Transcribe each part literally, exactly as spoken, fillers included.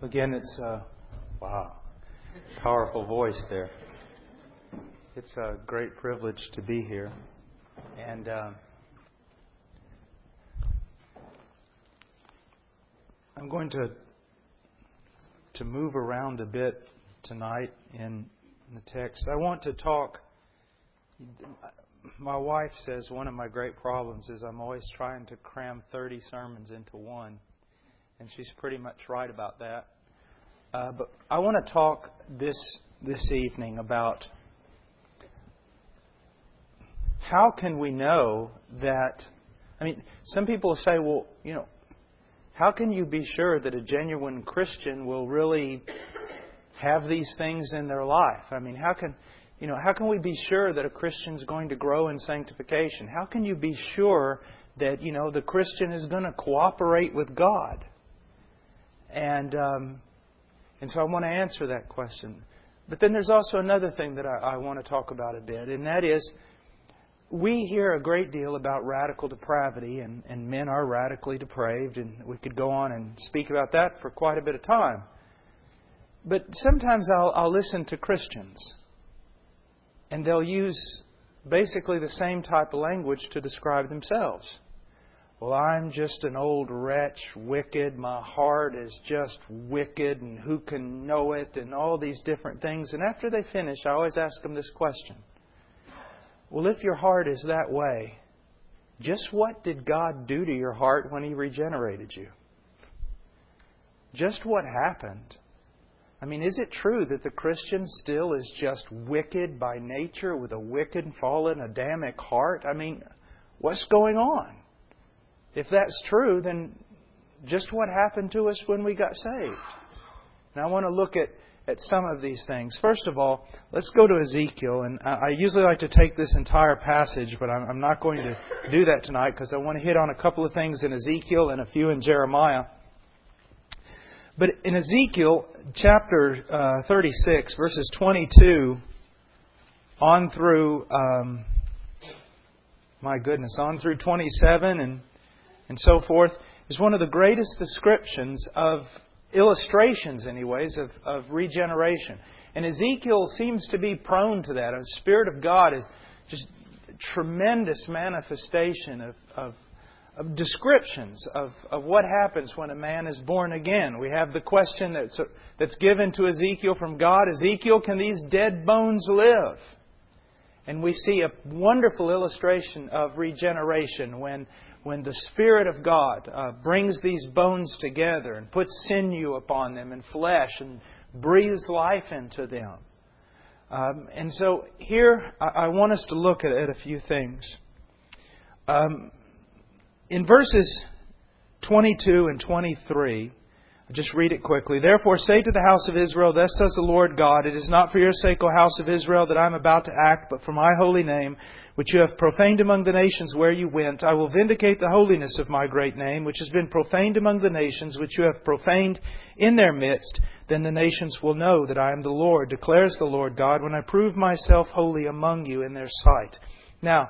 Again, it's, uh, wow, powerful voice there. It's a great privilege to be here. And uh, I'm going to to move around a bit tonight in the text. I want to talk. My wife says one of my great problems is I'm always trying to cram thirty sermons into one. And she's pretty much right about that. Uh, but I want to talk this this evening about how can we know that, I mean, some people say, well, you know, how can you be sure that a genuine Christian will really have these things in their life? I mean, how can, you know, how can we be sure that a Christian's going to grow in sanctification? How can you be sure that, you know, the Christian is going to cooperate with God? And um, and so I want to answer that question. But then there's also another thing that I, I want to talk about a bit, and that is we hear a great deal about radical depravity, and, and men are radically depraved, and we could go on and speak about that for quite a bit of time. But sometimes I'll, I'll listen to Christians, and they'll use basically the same type of language to describe themselves. Well, I'm just an old wretch, wicked, my heart is just wicked, and who can know it, and all these different things. And after they finish, I always ask them this question. Well, if your heart is that way, just what did God do to your heart when He regenerated you? Just what happened? I mean, is it true that the Christian still is just wicked by nature with a wicked, fallen, Adamic heart? I mean, what's going on? If that's true, then just what happened to us when we got saved? Now I want to look at, at some of these things. First of all, let's go to Ezekiel. And I, I usually like to take this entire passage, but I'm, I'm not going to do that tonight because I want to hit on a couple of things in Ezekiel and a few in Jeremiah. But in Ezekiel chapter uh, thirty-six, verses twenty-two on through, um, my goodness, on through twenty-seven and and so forth, is one of the greatest descriptions of illustrations, anyways, of, of regeneration. And Ezekiel seems to be prone to that. The Spirit of God is just a tremendous manifestation of, of, of descriptions of, of what happens when a man is born again. We have the question that's, that's given to Ezekiel from God, Ezekiel, can these dead bones live? And we see a wonderful illustration of regeneration when when the Spirit of God uh, brings these bones together and puts sinew upon them and flesh and breathes life into them. Um, and so here I, I want us to look at, at a few things. Um, in verses twenty-two and twenty-three, I'll just read it quickly. Therefore say to the house of Israel, thus says the Lord God, it is not for your sake, O house of Israel, that I am about to act, but for my holy name, which you have profaned among the nations where you went. I will vindicate the holiness of my great name, which has been profaned among the nations, which you have profaned in their midst. Then the nations will know that I am the Lord, declares the Lord God, when I prove myself holy among you in their sight. Now,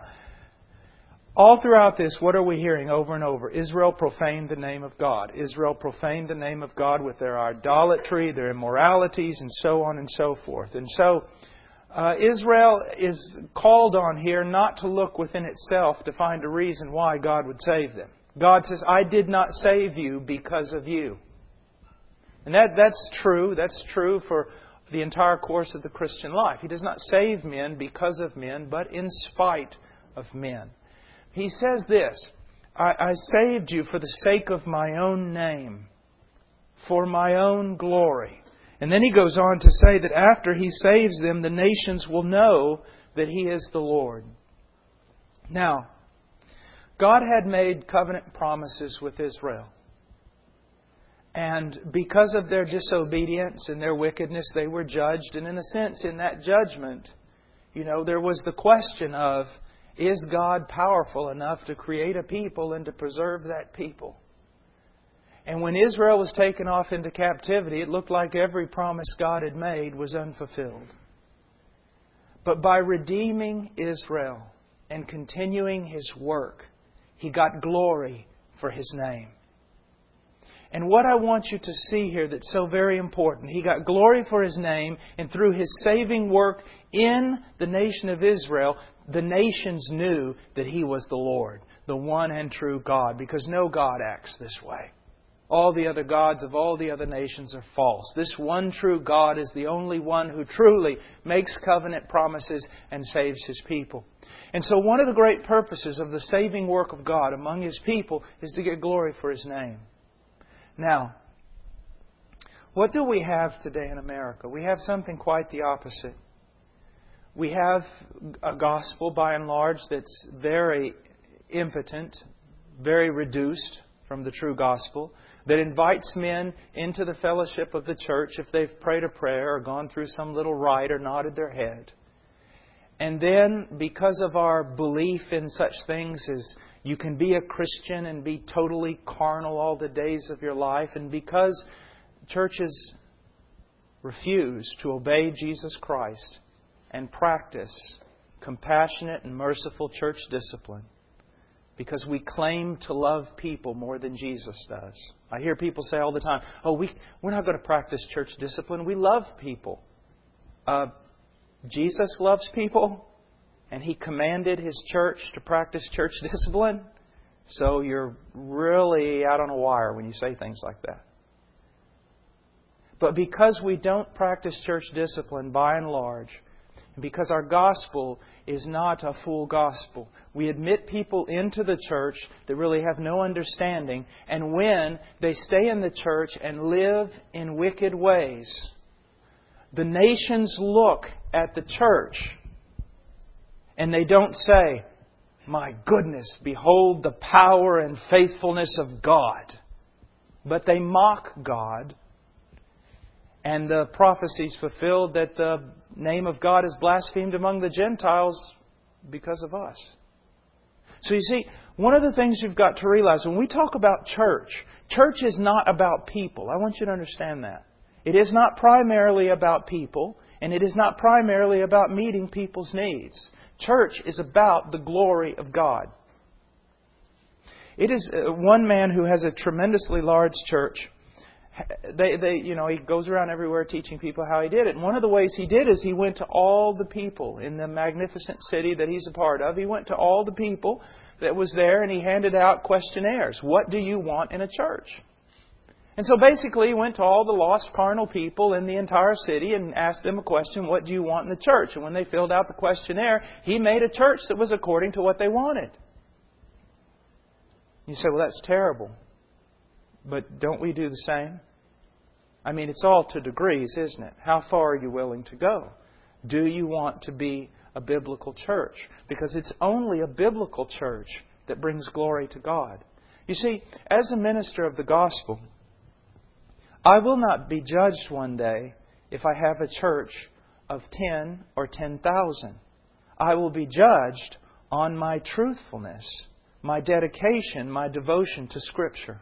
all throughout this, what are we hearing over and over? Israel profaned the name of God. Israel profaned the name of God with their idolatry, their immoralities, and so on and so forth. And so, uh, Israel is called on here not to look within itself to find a reason why God would save them. God says, I did not save you because of you. And that that's true. That's true for the entire course of the Christian life. He does not save men because of men, but in spite of men. He says this, I, I saved you for the sake of my own name, for my own glory. And then he goes on to say that after He saves them, the nations will know that He is the Lord. Now, God had made covenant promises with Israel. And because of their disobedience and their wickedness, they were judged. And in a sense, in that judgment, you know, there was the question of, is God powerful enough to create a people and to preserve that people? And when Israel was taken off into captivity, it looked like every promise God had made was unfulfilled. But by redeeming Israel and continuing His work, He got glory for His name. And what I want you to see here that's so very important, He got glory for His name, and through His saving work in the nation of Israel, the nations knew that He was the Lord, the one and true God, because no God acts this way. All the other gods of all the other nations are false. This one true God is the only one who truly makes covenant promises and saves His people. And so one of the great purposes of the saving work of God among His people is to get glory for His name. Now, what do we have today in America? We have something quite the opposite. We have a gospel, by and large, that's very impotent, very reduced from the true gospel, that invites men into the fellowship of the church if they've prayed a prayer or gone through some little rite or nodded their head. And then, because of our belief in such things as you can be a Christian and be totally carnal all the days of your life, and because churches refuse to obey Jesus Christ and practice compassionate and merciful church discipline, because we claim to love people more than Jesus does. I hear people say all the time, oh, we, we're not going to practice church discipline. We love people. Uh, Jesus loves people, and He commanded His church to practice church discipline. So you're really out on a wire when you say things like that. But because we don't practice church discipline by and large, and because our gospel is not a full gospel, we admit people into the church that really have no understanding, and when they stay in the church and live in wicked ways, the nations look at the church and they don't say, my goodness, behold the power and faithfulness of God. But they mock God. And the prophecies fulfilled that the name of God is blasphemed among the Gentiles because of us. So you see, one of the things you've got to realize when we talk about church, church is not about people. I want you to understand that. It is not primarily about people, and it is not primarily about meeting people's needs. Church is about the glory of God. It is one man who has a tremendously large church. They, they, you know, he goes around everywhere teaching people how he did it. And one of the ways he did is he went to all the people in the magnificent city that he's a part of. He went to all the people that was there and he handed out questionnaires. What do you want in a church? And so basically he went to all the lost carnal people in the entire city and asked them a question, what do you want in the church? And when they filled out the questionnaire, he made a church that was according to what they wanted. You say, well, that's terrible. But don't we do the same? I mean, it's all to degrees, isn't it? How far are you willing to go? Do you want to be a biblical church? Because it's only a biblical church that brings glory to God. You see, as a minister of the gospel, I will not be judged one day if I have a church of ten or ten thousand. I will be judged on my truthfulness, my dedication, my devotion to Scripture.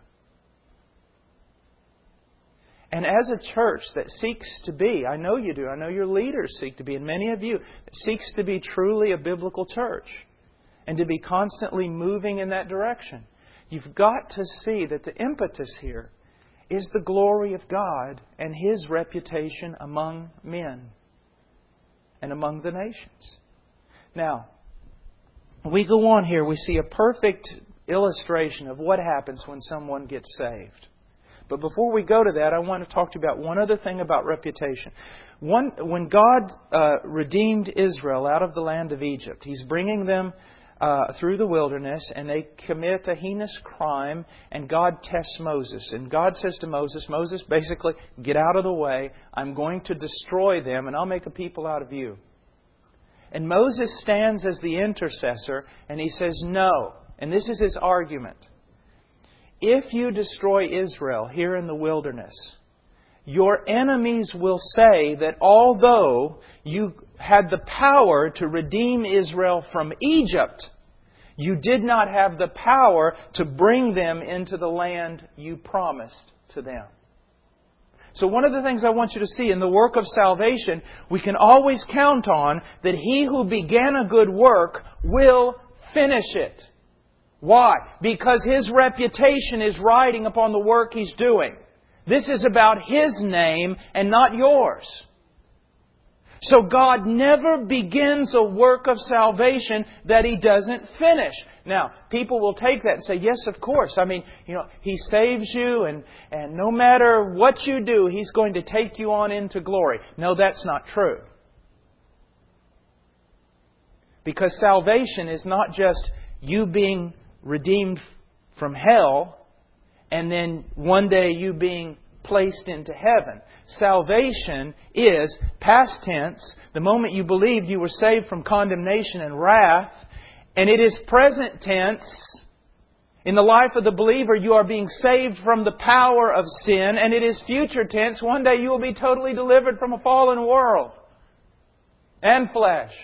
And as a church that seeks to be, I know you do, I know your leaders seek to be, and many of you, seeks to be truly a biblical church and to be constantly moving in that direction, you've got to see that the impetus here is the glory of God and His reputation among men and among the nations. Now, we go on here, we see a perfect illustration of what happens when someone gets saved. But before we go to that, I want to talk to you about one other thing about reputation. One, when God uh, redeemed Israel out of the land of Egypt, He's bringing them uh, through the wilderness, and they commit a heinous crime, and God tests Moses. And God says to Moses, Moses, basically, get out of the way. I'm going to destroy them, and I'll make a people out of you. And Moses stands as the intercessor, and he says, no. And this is his argument. If you destroy Israel here in the wilderness, your enemies will say that although you had the power to redeem Israel from Egypt, you did not have the power to bring them into the land you promised to them. So one of the things I want you to see in the work of salvation, we can always count on that He who began a good work will finish it. Why? Because His reputation is riding upon the work He's doing. This is about His name and not yours. So God never begins a work of salvation that He doesn't finish. Now, people will take that and say, yes, of course. I mean, you know, He saves you and, and no matter what you do, He's going to take you on into glory. No, that's not true. Because salvation is not just you being redeemed from hell and then one day you being placed into heaven. Salvation is past tense. The moment you believed, you were saved from condemnation and wrath. And it is present tense. In the life of the believer, you are being saved from the power of sin. And it is future tense. One day you will be totally delivered from a fallen world and flesh.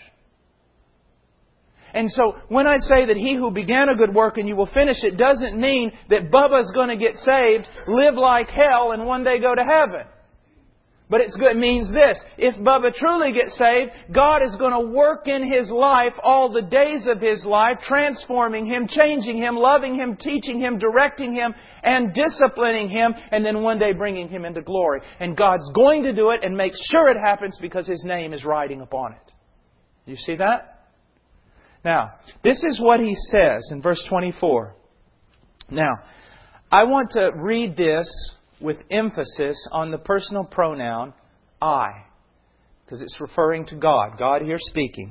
And so when I say that He who began a good work and you will finish it, doesn't mean that Bubba's going to get saved, live like hell, and one day go to heaven. But it's good. It means this. If Bubba truly gets saved, God is going to work in his life all the days of his life, transforming him, changing him, loving him, teaching him, directing him, and disciplining him, and then one day bringing him into glory. And God's going to do it and make sure it happens because His name is riding upon it. You see that? Now, this is what He says in verse twenty-four. Now, I want to read this with emphasis on the personal pronoun I, because it's referring to God. God here speaking.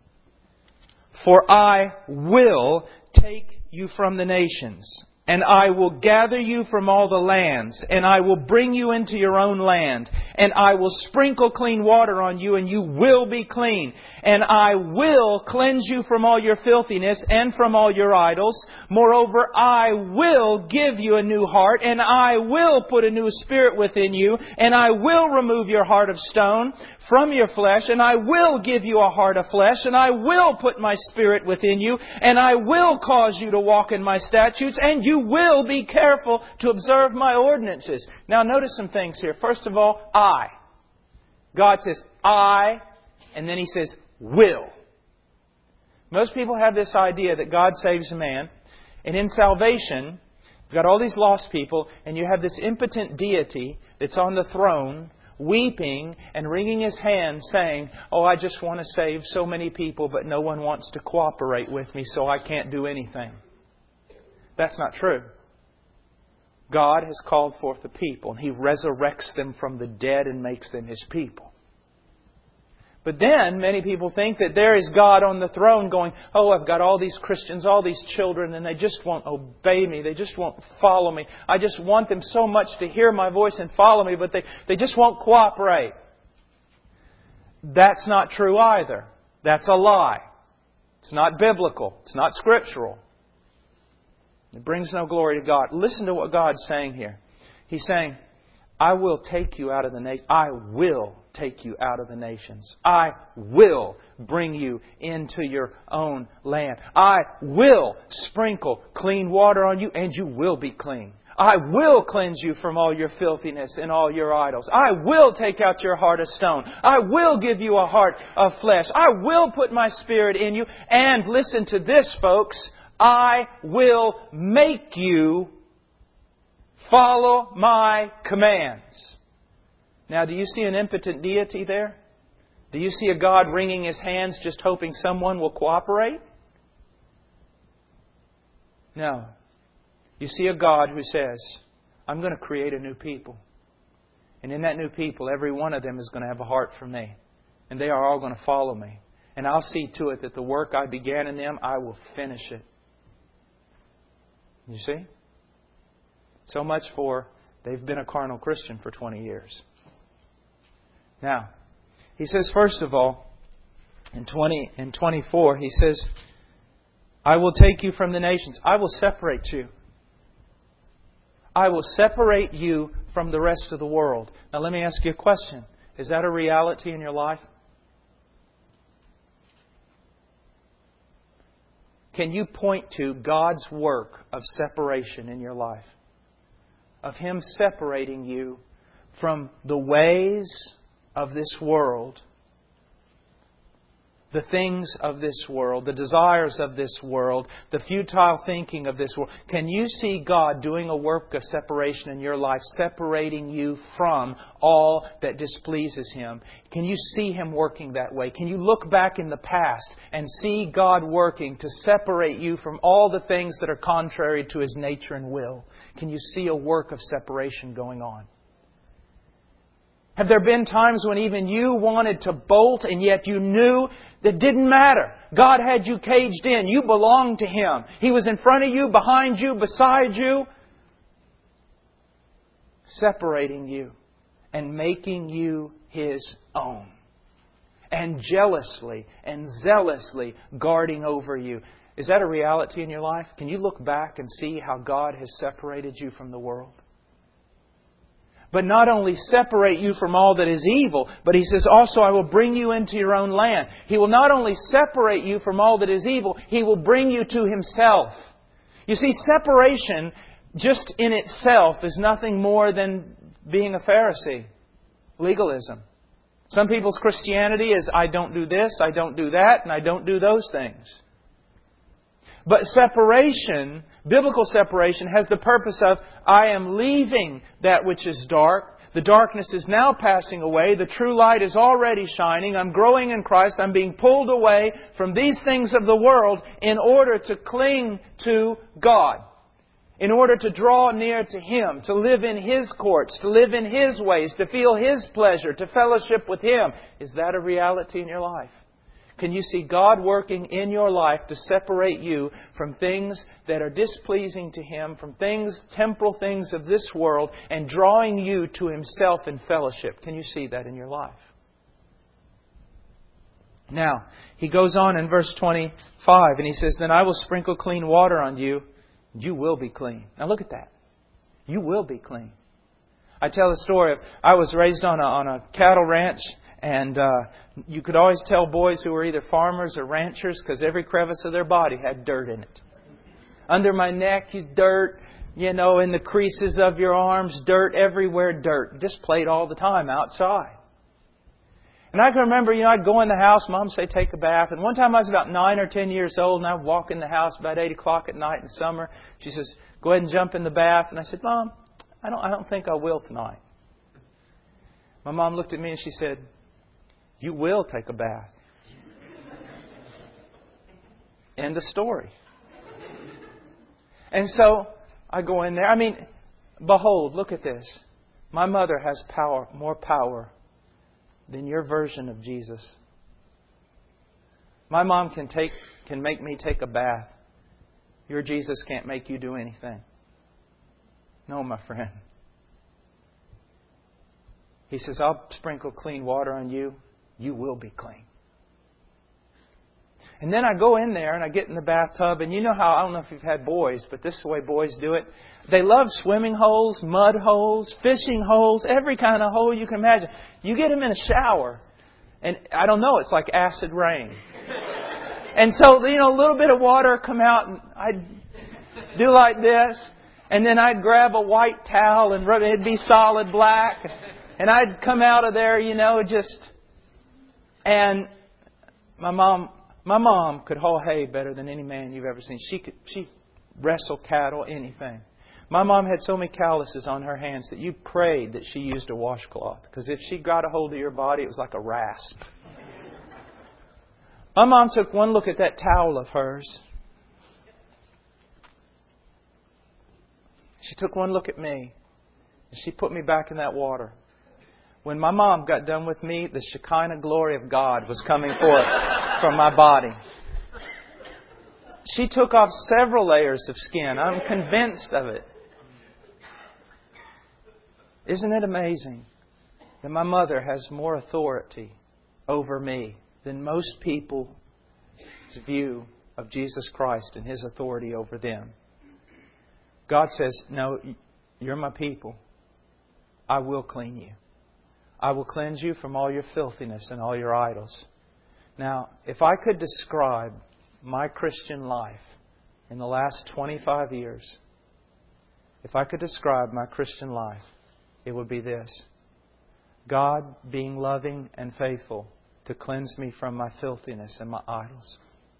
For I will take you from the nations, and I will gather you from all the lands, and I will bring you into your own land, and I will sprinkle clean water on you, and you will be clean. And I will cleanse you from all your filthiness and from all your idols. Moreover, I will give you a new heart, and I will put a new spirit within you, and I will remove your heart of stone from your flesh, and I will give you a heart of flesh, and I will put My Spirit within you, and I will cause you to walk in My statutes, and you will be careful to observe My ordinances. Now notice some things here. First of all, I. God says, I, and then He says, will. Most people have this idea that God saves a man, and in salvation, you've got all these lost people, and you have this impotent deity that's on the throne, weeping and wringing His hands saying, oh, I just want to save so many people, but no one wants to cooperate with me, so I can't do anything. That's not true. God has called forth a people, and He resurrects them from the dead and makes them His people. But then many people think that there is God on the throne going, oh, I've got all these Christians, all these children, and they just won't obey me. They just won't follow me. I just want them so much to hear My voice and follow me, but they, they just won't cooperate. That's not true either. That's a lie. It's not biblical. It's not scriptural. It brings no glory to God. Listen to what God's saying here. He's saying, I will take you out of the nation. I will take you out of the nations. I will bring you into your own land. I will sprinkle clean water on you, and you will be clean. I will cleanse you from all your filthiness and all your idols. I will take out your heart of stone. I will give you a heart of flesh. I will put My Spirit in you. And listen to this, folks. I will make you follow My commands. Now, do you see an impotent deity there? Do you see a God wringing His hands just hoping someone will cooperate? No. You see a God who says, I'm going to create a new people. And in that new people, every one of them is going to have a heart for Me. And they are all going to follow Me. And I'll see to it that the work I began in them, I will finish it. You see? So much for they've been a carnal Christian for twenty years. Now, He says, first of all, in twenty in twenty-four, He says, I will take you from the nations. I will separate you. I will separate you from the rest of the world. Now let me ask you a question. Is that a reality in your life? Can you point to God's work of separation in your life? Of Him separating you from the ways of this world the things of this world, the desires of this world, the futile thinking of this world. Can you see God doing a work of separation in your life, separating you from all that displeases Him? Can you see Him working that way? Can you look back in the past and see God working to separate you from all the things that are contrary to His nature and will? Can you see a work of separation going on? Have there been times when even you wanted to bolt and yet you knew that didn't matter? God had you caged in. You belonged to Him. He was in front of you, behind you, beside you, separating you and making you His own. And jealously and zealously guarding over you. Is that a reality in your life? Can you look back and see how God has separated you from the world? But not only separate you from all that is evil, but He says also, I will bring you into your own land. He will not only separate you from all that is evil, He will bring you to Himself. You see, separation just in itself is nothing more than being a Pharisee. Legalism. Some people's Christianity is, I don't do this, I don't do that, and I don't do those things. But separation, biblical separation, has the purpose of, I am leaving that which is dark. The darkness is now passing away. The true light is already shining. I'm growing in Christ. I'm being pulled away from these things of the world in order to cling to God. In order to draw near to Him, to live in His courts, to live in His ways, to feel His pleasure, to fellowship with Him. Is that a reality in your life? Can you see God working in your life to separate you from things that are displeasing to Him, from things, temporal things of this world, and drawing you to Himself in fellowship? Can you see that in your life? Now, He goes on in verse twenty-five and He says, Then I will sprinkle clean water on you, and you will be clean. Now look at that. You will be clean. I tell the story of, I was raised on a, on a cattle ranch. And uh, you could always tell boys who were either farmers or ranchers because every crevice of their body had dirt in it. Under my neck, dirt. You know, in the creases of your arms, dirt. Everywhere, dirt. Just played all the time outside. And I can remember, you know, I'd go in the house, Mom would say, take a bath. And one time I was about nine or ten years old, and I'd walk in the house about eight o'clock at night in the summer. She says, go ahead and jump in the bath. And I said, Mom, I don't, I don't think I will tonight. My mom looked at me and she said, you will take a bath. End of story. And so I go in there. I mean, behold, look at this. My mother has power, more power than your version of Jesus. My mom can take, can make me take a bath. Your Jesus can't make you do anything. No, my friend. He says, I'll sprinkle clean water on you. You will be clean. And then I go in there and I get in the bathtub. And you know how, I don't know if you've had boys, but this is the way boys do it. They love swimming holes, mud holes, fishing holes, every kind of hole you can imagine. You get them in a shower. And I don't know, it's like acid rain. And so, you know, a little bit of water come out and I'd do like this. And then I'd grab a white towel and rub it. It'd be solid black. And I'd come out of there, you know, just... And my mom, my mom could haul hay better than any man you've ever seen. She could, she wrestle cattle, anything. My mom had so many calluses on her hands that you prayed that she used a washcloth. Because if she got a hold of your body, it was like a rasp. My mom took one look at that towel of hers. She took one look at me. And she put me back in that water. When my mom got done with me, the Shekinah glory of God was coming forth from my body. She took off several layers of skin. I'm convinced of it. Isn't it amazing that my mother has more authority over me than most people's view of Jesus Christ and His authority over them? God says, no, you're my people. I will clean you. I will cleanse you from all your filthiness and all your idols. Now, if I could describe my Christian life in the last twenty-five years, if I could describe my Christian life, it would be this. God being loving and faithful to cleanse me from my filthiness and my idols.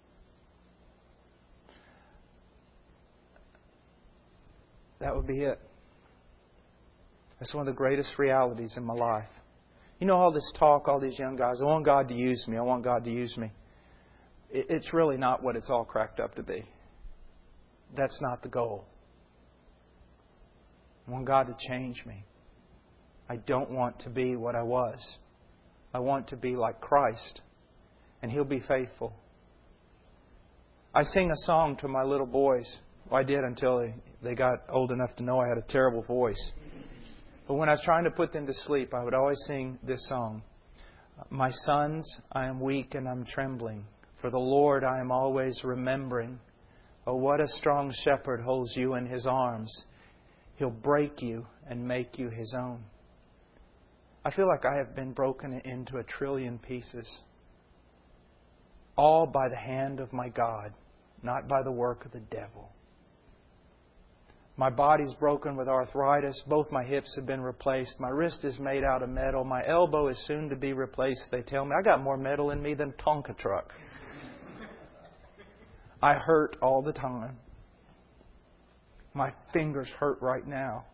That would be it. That's one of the greatest realities in my life. You know, all this talk, all these young guys, I want God to use me. I want God to use me. It's really not what it's all cracked up to be. That's not the goal. I want God to change me. I don't want to be what I was. I want to be like Christ. And He'll be faithful. I sing a song to my little boys. Well, I did until they, they got old enough to know I had a terrible voice. But when I was trying to put them to sleep, I would always sing this song. My sons, I am weak and I'm trembling. For the Lord I am always remembering. Oh, what a strong shepherd holds you in His arms. He'll break you and make you His own. I feel like I have been broken into a trillion pieces. All by the hand of my God, not by the work of the devil. My body's broken with arthritis. Both my hips have been replaced. My wrist is made out of metal. My elbow is soon to be replaced. They tell me I got more metal in me than a Tonka truck. I hurt all the time. My fingers hurt right now.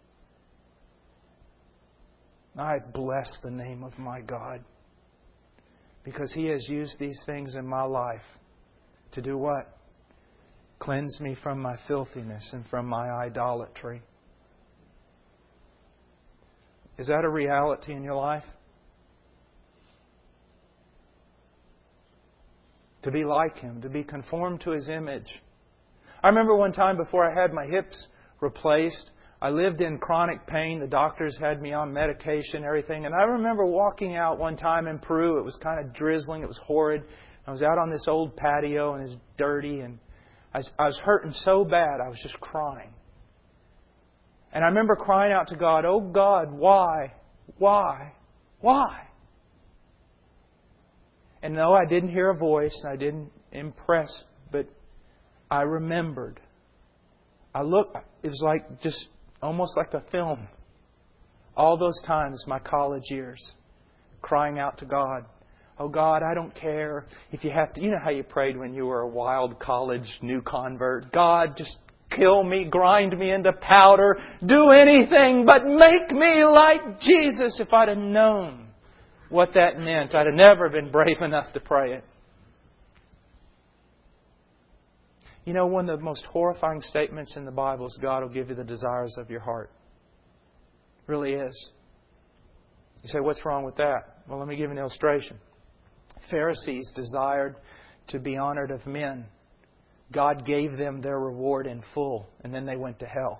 I bless the name of my God. Because He has used these things in my life to do what? Cleanse me from my filthiness and from my idolatry. Is that a reality in your life? To be like Him, to be conformed to His image. I remember one time before I had my hips replaced, I lived in chronic pain. The doctors had me on medication and everything. And I remember walking out one time in Peru. It was kind of drizzling. It was horrid. I was out on this old patio and it was dirty. And I was, I was hurting so bad, I was just crying. And I remember crying out to God, "Oh God, why? Why? Why?" And no, I didn't hear a voice. I didn't impress. But I remembered. I looked, it was like just almost like a film. All those times, my college years, crying out to God. "Oh God, I don't care if you have to..." You know how you prayed when you were a wild college new convert? "God, just kill me, grind me into powder, do anything but make me like Jesus." If I'd have known what that meant, I'd have never been brave enough to pray it. You know, one of the most horrifying statements in the Bible is God will give you the desires of your heart. It really is. You say, what's wrong with that? Well, let me give you an illustration. Pharisees desired to be honored of men. God gave them their reward in full, and then they went to hell.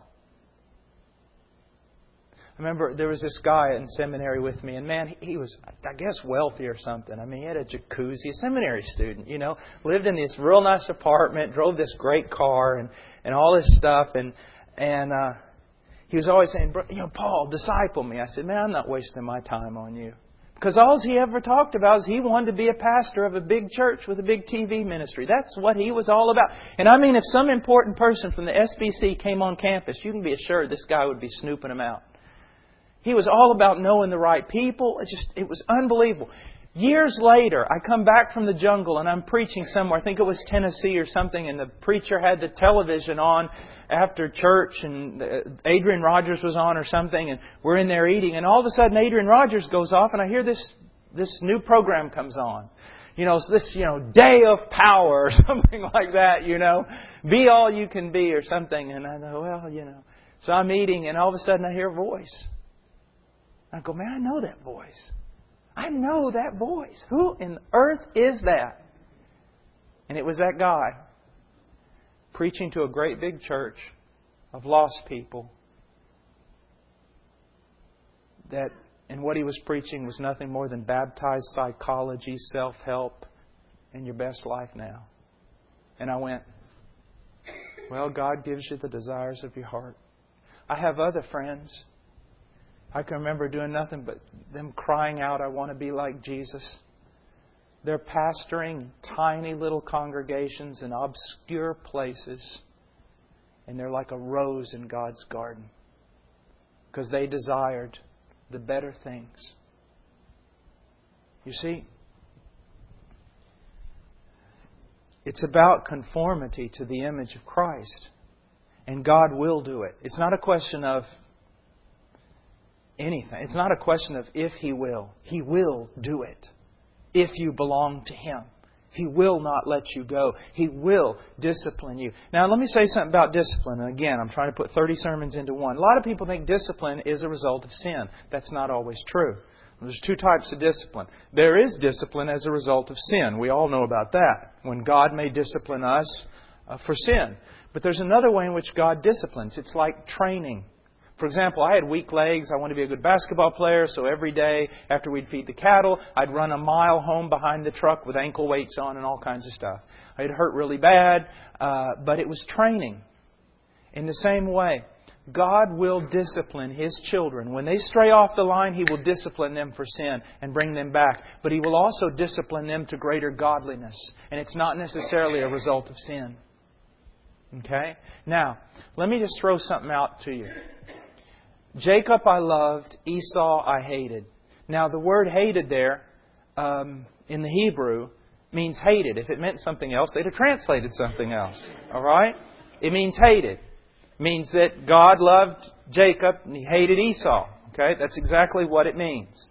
I remember there was this guy in seminary with me, and man, he was, I guess, wealthy or something. I mean, he had a jacuzzi, a seminary student, you know, lived in this real nice apartment, drove this great car, and, and all this stuff. And and uh, he was always saying, "You know, Paul, disciple me." I said, "Man, I'm not wasting my time on you." Because all he ever talked about is he wanted to be a pastor of a big church with a big T V ministry. That's what he was all about. And I mean, if some important person from the S B C came on campus, you can be assured this guy would be snooping him out. He was all about knowing the right people. It just, it was unbelievable. Years later, I come back from the jungle and I'm preaching somewhere. I think it was Tennessee or something. And the preacher had the television on after church. And Adrian Rogers was on or something. And we're in there eating. And all of a sudden, Adrian Rogers goes off. And I hear this, this new program comes on. You know, it's this, you know, Day of Power or something like that, you know. Be all you can be or something. And I thought, well, you know. So I'm eating and all of a sudden I hear a voice. I go, man, I know that voice. I know that voice. Who in the earth is that? And it was that guy preaching to a great big church of lost people. That, and what he was preaching was nothing more than baptized psychology, self-help, and your best life now. And I went, well, God gives you the desires of your heart. I have other friends. I can remember doing nothing but them crying out, "I want to be like Jesus." They're pastoring tiny little congregations in obscure places. And they're like a rose in God's garden. Because they desired the better things. You see, It's about conformity to the image of Christ. And God will do it. It's not a question of anything. It's not a question of if He will. He will do it if you belong to Him. He will not let you go. He will discipline you. Now, let me say something about discipline. And again, I'm trying to put thirty sermons into one. A lot of people think discipline is a result of sin. That's not always true. There's two types of discipline. There is discipline as a result of sin. We all know about that. When God may discipline us uh, for sin. But there's another way in which God disciplines. It's like training. For example, I had weak legs. I wanted to be a good basketball player. So every day after we'd feed the cattle, I'd run a mile home behind the truck with ankle weights on and all kinds of stuff. It hurt really bad, uh, but it was training. In the same way, God will discipline His children. When they stray off the line, He will discipline them for sin and bring them back. But He will also discipline them to greater godliness. And it's not necessarily a result of sin. Okay? Now, let me just throw something out to you. Jacob I loved, Esau I hated. Now, the word hated there um, in the Hebrew means hated. If it meant something else, they'd have translated something else. All right? It means hated. It means that God loved Jacob and He hated Esau. Okay? That's exactly what it means.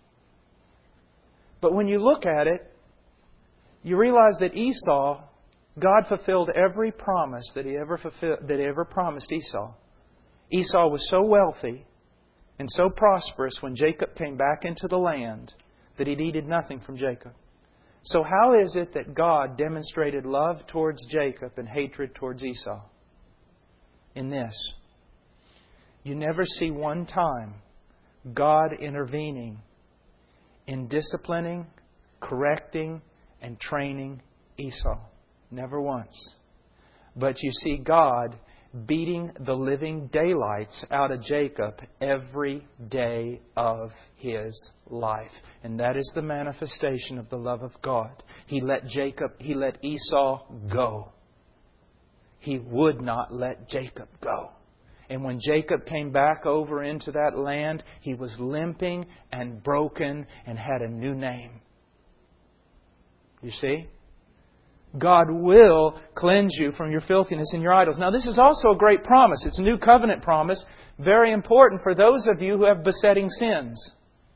But when you look at it, you realize that Esau, God fulfilled every promise that He ever fulfilled, that He ever promised Esau. Esau was so wealthy and so prosperous when Jacob came back into the land that he needed nothing from Jacob. So how is it that God demonstrated love towards Jacob and hatred towards Esau? In this, you never see one time God intervening in disciplining, correcting, and training Esau. Never once. But you see God beating the living daylights out of Jacob every day of his life. And that is the manifestation of the love of God. He let Jacob, He let Esau go. He would not let Jacob go. And when Jacob came back over into that land, he was limping and broken and had a new name. You see? God will cleanse you from your filthiness and your idols. Now, this is also a great promise. It's a new covenant promise. Very important for those of you who have besetting sins.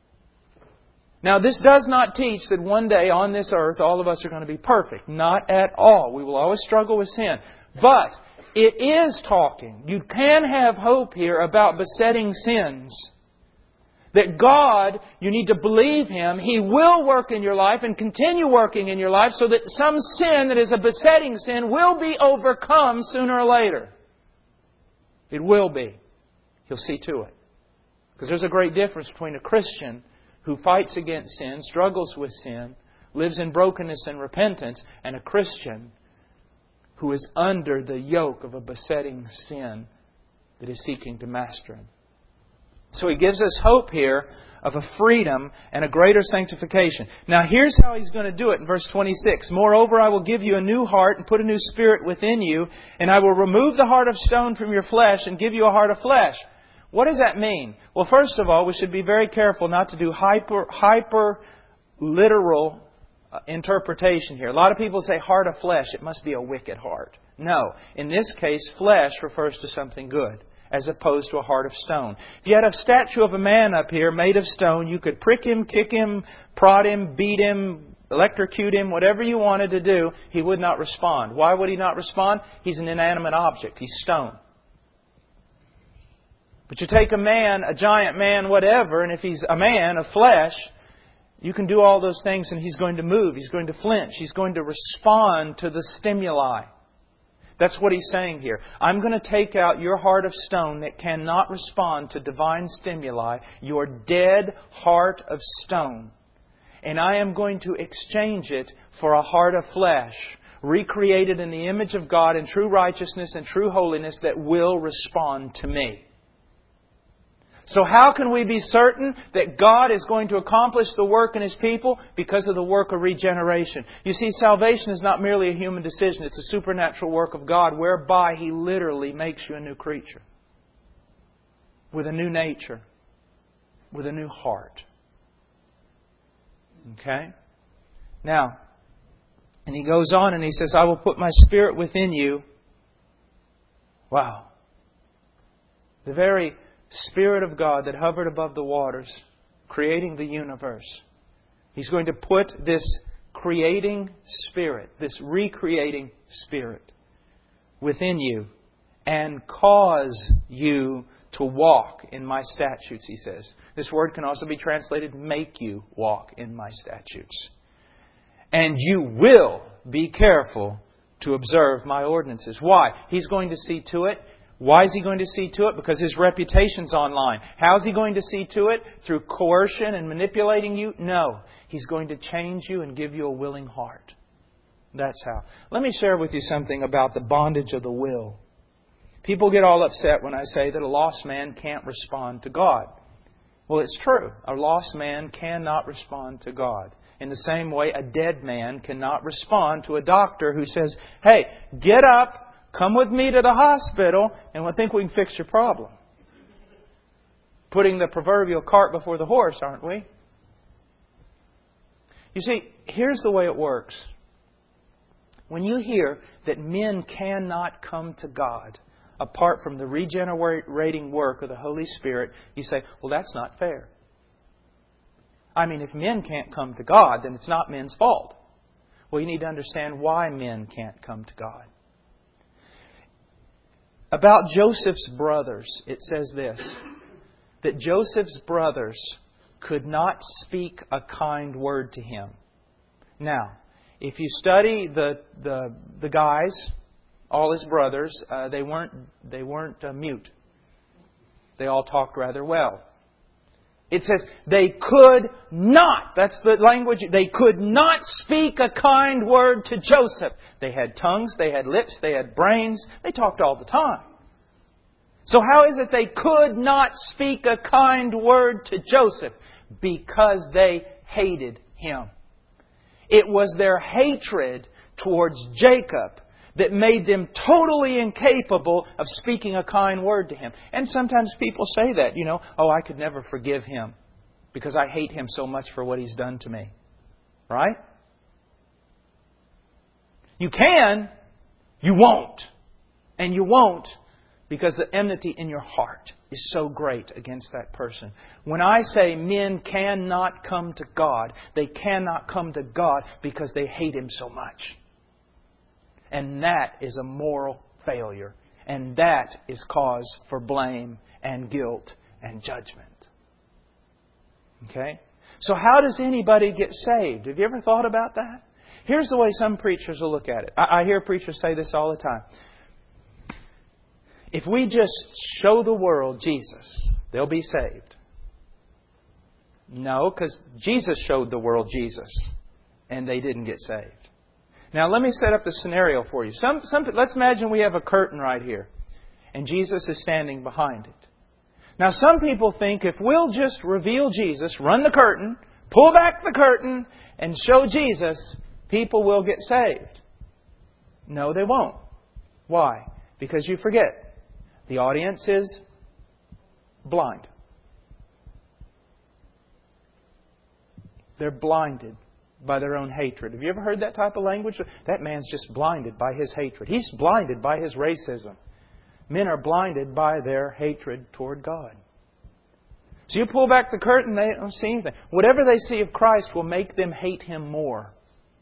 Now, this does not teach that one day on this earth all of us are going to be perfect. Not at all. We will always struggle with sin. But it is talking. You can have hope here about besetting sins. That God, you need to believe Him. He will work in your life and continue working in your life so that some sin that is a besetting sin will be overcome sooner or later. It will be. He'll see to it. Because there's a great difference between a Christian who fights against sin, struggles with sin, lives in brokenness and repentance, and a Christian who is under the yoke of a besetting sin that is seeking to master him. So He gives us hope here of a freedom and a greater sanctification. Now here's how He's going to do it in verse twenty-six. Moreover, I will give you a new heart and put a new spirit within you, and I will remove the heart of stone from your flesh and give you a heart of flesh. What does that mean? Well, first of all, we should be very careful not to do hyper, hyper literal interpretation here. A lot of people say heart of flesh. It must be a wicked heart. No. In this case, flesh refers to something good, as opposed to a heart of stone. If you had a statue of a man up here made of stone, you could prick him, kick him, prod him, beat him, electrocute him, whatever you wanted to do, he would not respond. Why would he not respond? He's an inanimate object. He's stone. But you take a man, a giant man, whatever, and if he's a man of flesh, you can do all those things and he's going to move. He's going to flinch. He's going to respond to the stimuli. That's what He's saying here. I'm going to take out your heart of stone that cannot respond to divine stimuli, your dead heart of stone. And I am going to exchange it for a heart of flesh, recreated in the image of God in true righteousness and true holiness that will respond to me. So how can we be certain that God is going to accomplish the work in His people? Because of the work of regeneration. You see, salvation is not merely a human decision. It's a supernatural work of God whereby He literally makes you a new creature. With a new nature. With a new heart. Okay? Now, And He goes on and He says, I will put My Spirit within you. Wow. The very Spirit of God that hovered above the waters, creating the universe. He's going to put this creating Spirit, this recreating Spirit within you and cause you to walk in My statutes, He says. This word can also be translated, make you walk in My statutes. And you will be careful to observe My ordinances. Why? He's going to see to it. Why is He going to see to it? Because His reputation's online. How is He going to see to it? Through coercion and manipulating you? No. He's going to change you and give you a willing heart. That's how. Let me share with you something about the bondage of the will. People get all upset when I say that a lost man can't respond to God. Well, it's true. A lost man cannot respond to God. In the same way, a dead man cannot respond to a doctor who says, hey, get up, come with me to the hospital, and we'll think we can fix your problem. Putting the proverbial cart before the horse, aren't we? You see, here's the way it works. When you hear that men cannot come to God apart from the regenerating work of the Holy Spirit, you say, well, that's not fair. I mean, if men can't come to God, then it's not men's fault. Well, you need to understand why men can't come to God. About Joseph's brothers, it says this, that Joseph's brothers could not speak a kind word to him. Now, if you study the the, the guys, all his brothers, uh, they weren't they weren't uh, mute. They all talked rather well. It says they could not. That's the language. They could not speak a kind word to Joseph. They had tongues, they had lips, they had brains. They talked all the time. So how is it they could not speak a kind word to Joseph? Because they hated him. It was their hatred towards Jacob that made them totally incapable of speaking a kind word to him. And sometimes people say that, you know, oh, I could never forgive him because I hate him so much for what he's done to me. Right? You can, you won't. And you won't because the enmity in your heart is so great against that person. When I say men cannot come to God, they cannot come to God because they hate Him so much. And that is a moral failure. And that is cause for blame and guilt and judgment. Okay? So how does anybody get saved? Have you ever thought about that? Here's the way some preachers will look at it. I, I hear preachers say this all the time. If we just show the world Jesus, they'll be saved. No, because Jesus showed the world Jesus, and they didn't get saved. Now, let me set up the scenario for you. Some, some, let's imagine we have a curtain right here, and Jesus is standing behind it. Now, some people think if we'll just reveal Jesus, run the curtain, pull back the curtain, and show Jesus, people will get saved. No, they won't. Why? Because you forget. The audience is blind. They're blinded by their own hatred. Have you ever heard that type of language? That man's just blinded by his hatred. He's blinded by his racism. Men are blinded by their hatred toward God. So you pull back the curtain, they don't see anything. Whatever they see of Christ will make them hate Him more.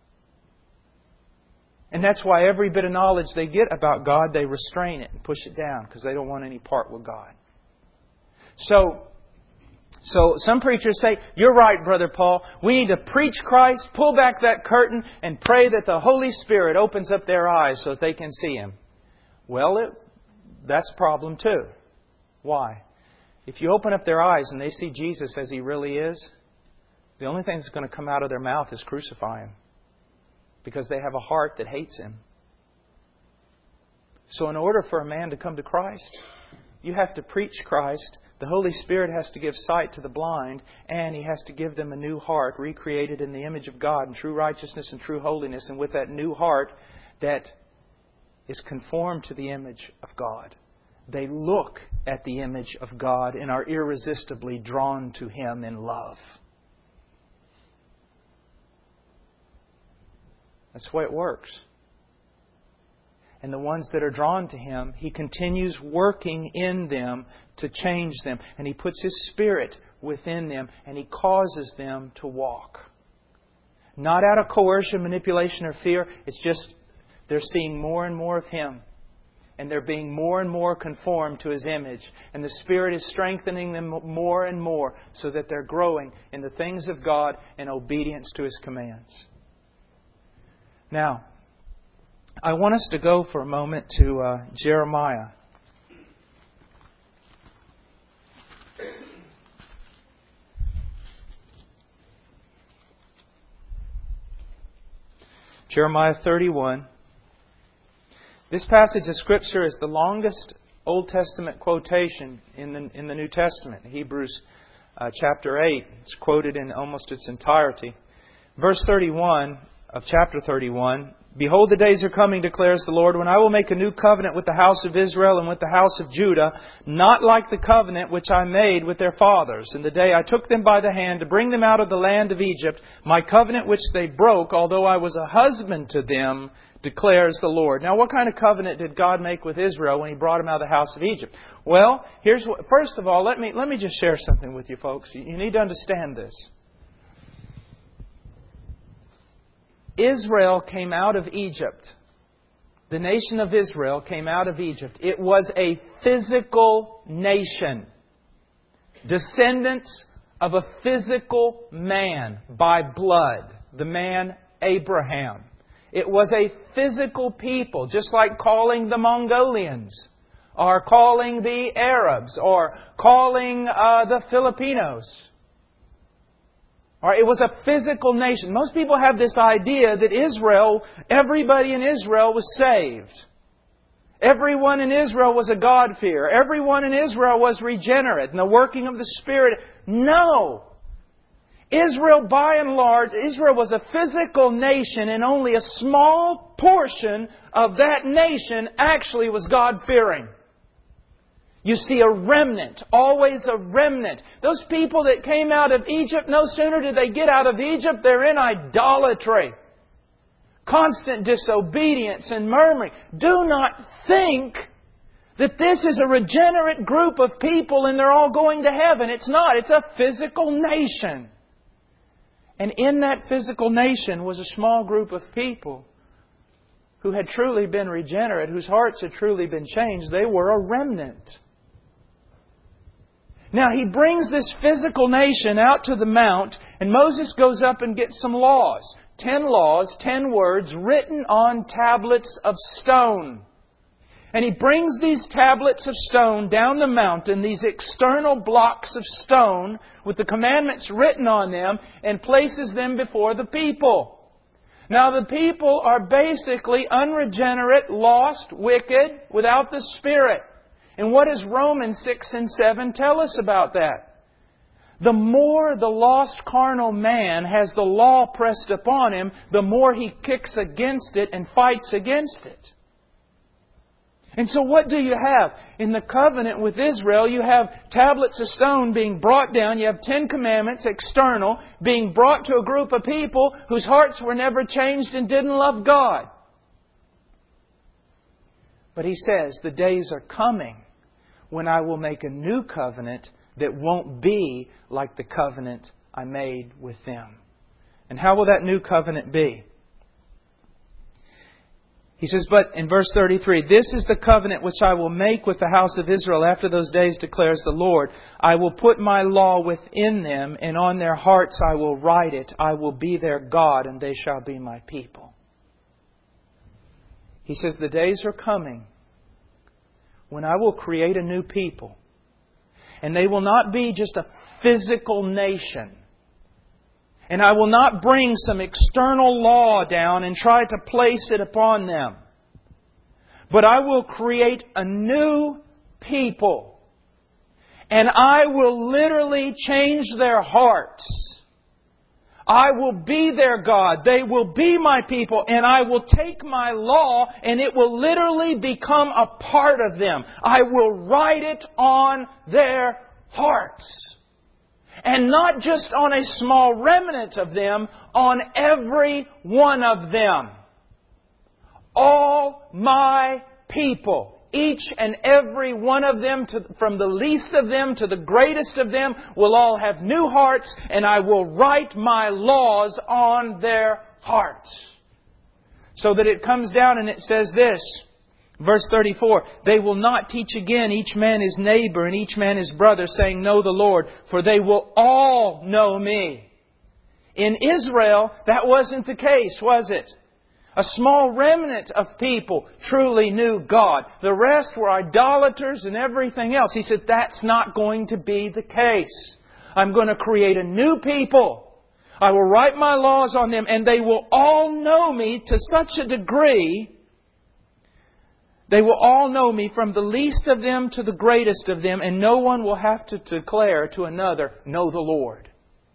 And that's why every bit of knowledge they get about God, they restrain it and push it down because they don't want any part with God. So, so some preachers say, you're right, Brother Paul. We need to preach Christ, pull back that curtain, and pray that the Holy Spirit opens up their eyes so that they can see Him. Well, it, that's a problem too. Why? If you open up their eyes and they see Jesus as He really is, the only thing that's going to come out of their mouth is crucify Him. Because they have a heart that hates Him. So in order for a man to come to Christ, you have to preach Christ. The Holy Spirit has to give sight to the blind, and He has to give them a new heart, recreated in the image of God in true righteousness and true holiness. And with that new heart that is conformed to the image of God, they look at the image of God and are irresistibly drawn to Him in love. That's the way it works. And the ones that are drawn to Him, He continues working in them to change them. And He puts His Spirit within them and He causes them to walk. Not out of coercion, manipulation, or fear. It's just they're seeing more and more of Him. And they're being more and more conformed to His image. And the Spirit is strengthening them more and more so that they're growing in the things of God and obedience to His commands. Now, I want us to go for a moment to uh, Jeremiah. Jeremiah thirty-one. This passage of Scripture is the longest Old Testament quotation in the, in the New Testament. Hebrews uh, chapter eight. It's quoted in almost its entirety. Verse thirty-one of chapter thirty-one. Behold, the days are coming, declares the Lord, when I will make a new covenant with the house of Israel and with the house of Judah, not like the covenant which I made with their fathers in the day I took them by the hand to bring them out of the land of Egypt, my covenant which they broke, although I was a husband to them, declares the Lord. Now, what kind of covenant did God make with Israel when He brought them out of the house of Egypt? Well, here's what, first of all, let me let me just share something with you folks. You need to understand this. Israel came out of Egypt. The nation of Israel came out of Egypt. It was a physical nation. Descendants of a physical man by blood. The man Abraham. It was a physical people, just like calling the Mongolians, or calling the Arabs, or calling uh, the Filipinos. Or it was a physical nation. Most people have this idea that Israel, everybody in Israel was saved. Everyone in Israel was a God-fearer. Everyone in Israel was regenerate and the working of the Spirit. No! Israel, by and large, Israel was a physical nation, and only a small portion of that nation actually was God-fearing. You see a remnant, always a remnant. Those people that came out of Egypt, no sooner did they get out of Egypt, they're in idolatry. Constant disobedience and murmuring. Do not think that this is a regenerate group of people and they're all going to heaven. It's not. It's a physical nation. And in that physical nation was a small group of people who had truly been regenerate, whose hearts had truly been changed. They were a remnant. Now, He brings this physical nation out to the mount, and Moses goes up and gets some laws. Ten laws, ten words, written on tablets of stone. And He brings these tablets of stone down the mountain, these external blocks of stone, with the commandments written on them, and places them before the people. Now, the people are basically unregenerate, lost, wicked, without the Spirit. And what does Romans six and seven tell us about that? The more the lost carnal man has the law pressed upon him, the more he kicks against it and fights against it. And so what do you have? In the covenant with Israel, you have tablets of stone being brought down. You have Ten Commandments, external, being brought to a group of people whose hearts were never changed and didn't love God. But He says, the days are coming when I will make a new covenant that won't be like the covenant I made with them. And how will that new covenant be? He says, but in verse thirty-three, this is the covenant which I will make with the house of Israel after those days, declares the Lord. I will put my law within them, and on their hearts I will write it. I will be their God, and they shall be my people. He says, the days are coming when I will create a new people. And they will not be just a physical nation. And I will not bring some external law down and try to place it upon them. But I will create a new people. And I will literally change their hearts. I will be their God. They will be my people. And I will take my law and it will literally become a part of them. I will write it on their hearts. And not just on a small remnant of them, on every one of them. all my people. Each and every one of them, to, from the least of them to the greatest of them, will all have new hearts, and I will write my laws on their hearts. So that it comes down and it says this, verse thirty-four, they will not teach again each man his neighbor and each man his brother, saying, know the Lord, for they will all know me. In Israel, that wasn't the case, was it? A small remnant of people truly knew God. The rest were idolaters and everything else. He said, that's not going to be the case. I'm going to create a new people. I will write my laws on them, and they will all know me to such a degree. They will all know me, from the least of them to the greatest of them, and no one will have to declare to another, know the Lord.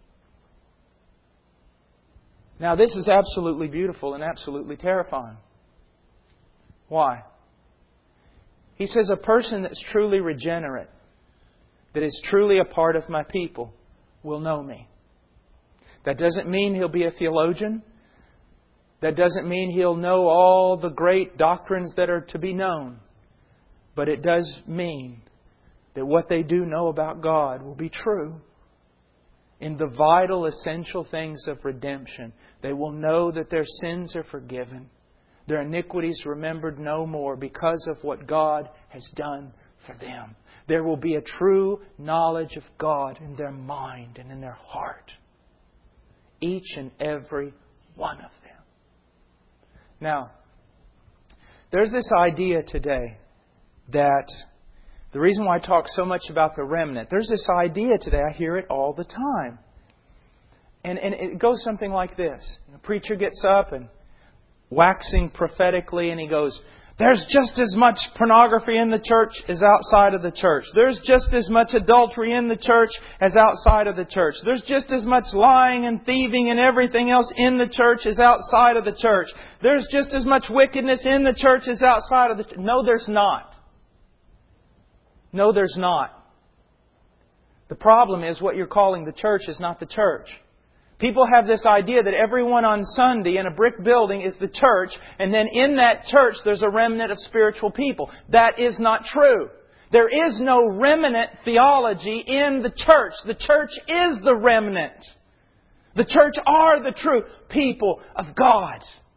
Now, this is absolutely beautiful and absolutely terrifying. Why? He says a person that's truly regenerate, that is truly a part of my people, will know me. That doesn't mean he'll be a theologian. That doesn't mean he'll know all the great doctrines that are to be known. But it does mean that what they do know about God will be true. In the vital, essential things of redemption, they will know that their sins are forgiven, their iniquities remembered no more because of what God has done for them. There will be a true knowledge of God in their mind and in their heart. Each and every one of them. Now, there's this idea today that the reason why I talk so much about the remnant, there's this idea today, I hear it all the time. And, and it goes something like this. A preacher gets up and waxing prophetically and he goes, there's just as much pornography in the church as outside of the church. There's just as much adultery in the church as outside of the church. There's just as much lying and thieving and everything else in the church as outside of the church. There's just as much wickedness in the church as outside of the church. No, there's not. No, there's not. The problem is what you're calling the church is not the church. People have this idea that everyone on Sunday in a brick building is the church, and then in that church there's a remnant of spiritual people. That is not true. There is no remnant theology in the church. The church is the remnant. The church are the true people of God.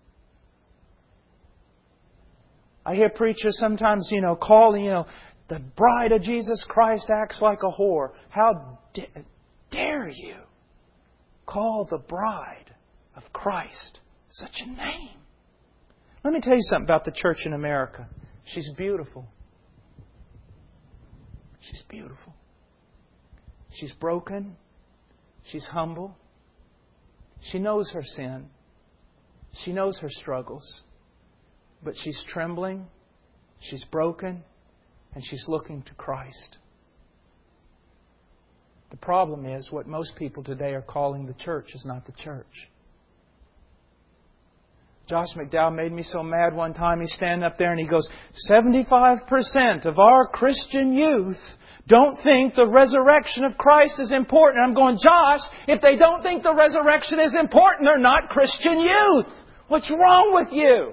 I hear preachers sometimes, you know, calling, you know, the bride of Jesus Christ acts like a whore. How da- dare you call the bride of Christ such a name? Let me tell you something about the church in America. She's beautiful. She's beautiful. She's broken. She's humble. She knows her sin. She knows her struggles. But she's trembling. She's broken. And she's looking to Christ. The problem is what most people today are calling the church is not the church. Josh McDowell made me so mad one time. He's standing up there and he goes, seventy-five percent of our Christian youth don't think the resurrection of Christ is important. I'm going, Josh, if they don't think the resurrection is important, they're not Christian youth. What's wrong with you?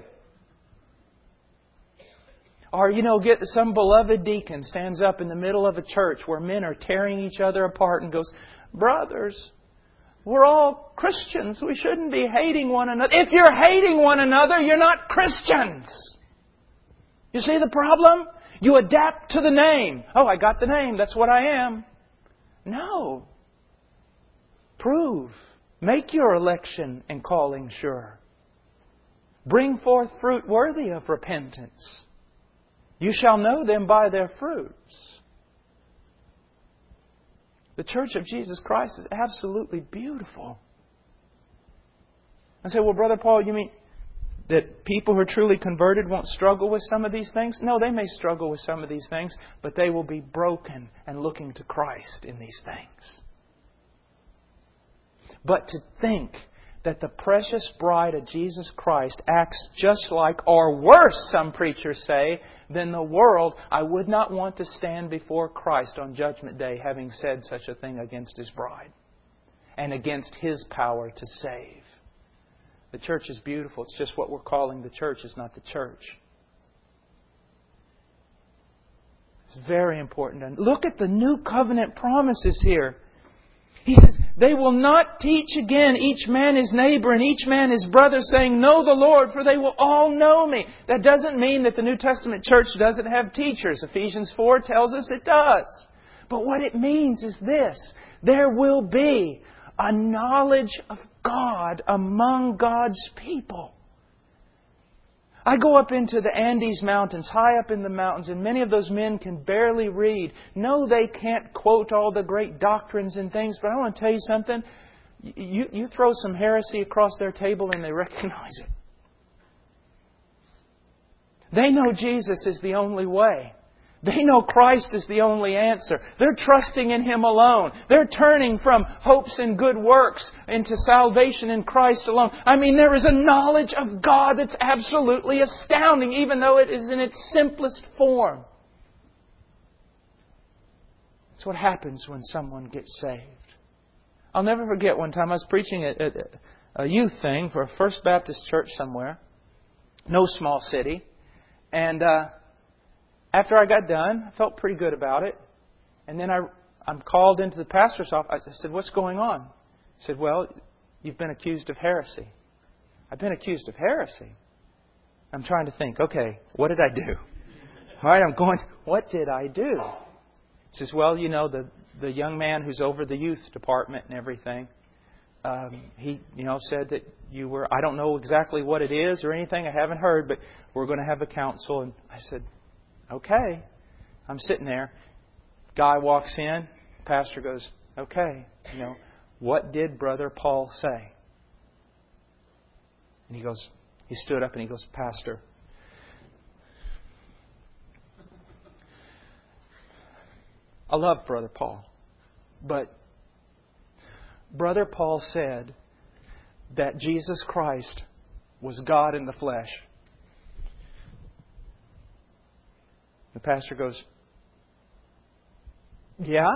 Or, you know, get some beloved deacon stands up in the middle of a church where men are tearing each other apart and goes, brothers, we're all Christians. We shouldn't be hating one another. If you're hating one another, you're not Christians. You see the problem? You adapt to the name. Oh, I got the name. That's what I am. No. Prove. Make your election and calling sure. Bring forth fruit worthy of repentance. You shall know them by their fruits. The Church of Jesus Christ is absolutely beautiful. I say, well, Brother Paul, you mean that people who are truly converted won't struggle with some of these things? No, they may struggle with some of these things, but they will be broken and looking to Christ in these things. But to think that the precious bride of Jesus Christ acts just like, or worse, some preachers say, than the world, I would not want to stand before Christ on Judgment Day having said such a thing against His bride and against His power to save. The church is beautiful. It's just what we're calling the church is not the church. It's very important. And look at the new covenant promises here. He says, they will not teach again each man his neighbor and each man his brother, saying, know the Lord, for they will all know me. That doesn't mean that the New Testament church doesn't have teachers. Ephesians four tells us it does. But what it means is this. There will be a knowledge of God among God's people. I go up into the Andes Mountains, high up in the mountains, and many of those men can barely read. No, they can't quote all the great doctrines and things, but I want to tell you something. You, you throw some heresy across their table and they recognize it. They know Jesus is the only way. They know Christ is the only answer. They're trusting in Him alone. They're turning from hopes and good works into salvation in Christ alone. I mean, there is a knowledge of God that's absolutely astounding, even though it is in its simplest form. That's what happens when someone gets saved. I'll never forget one time I was preaching at a youth thing for a First Baptist church somewhere. No small city. And... Uh, After I got done, I felt pretty good about it. And then I, I'm called into the pastor's office. I said, what's going on? He said, well, you've been accused of heresy. I've been accused of heresy. I'm trying to think, okay, what did I do? All right, I'm going, what did I do? He says, well, you know, the, the young man who's over the youth department and everything, um, he, you know, said that you were, I don't know exactly what it is or anything. I haven't heard, but we're going to have a council. And I said, okay. I'm sitting there. Guy walks in. Pastor goes, okay, you know, what did Brother Paul say? And he goes, he stood up and he goes, Pastor, I love Brother Paul, but Brother Paul said that Jesus Christ was God in the flesh. The pastor goes, yeah?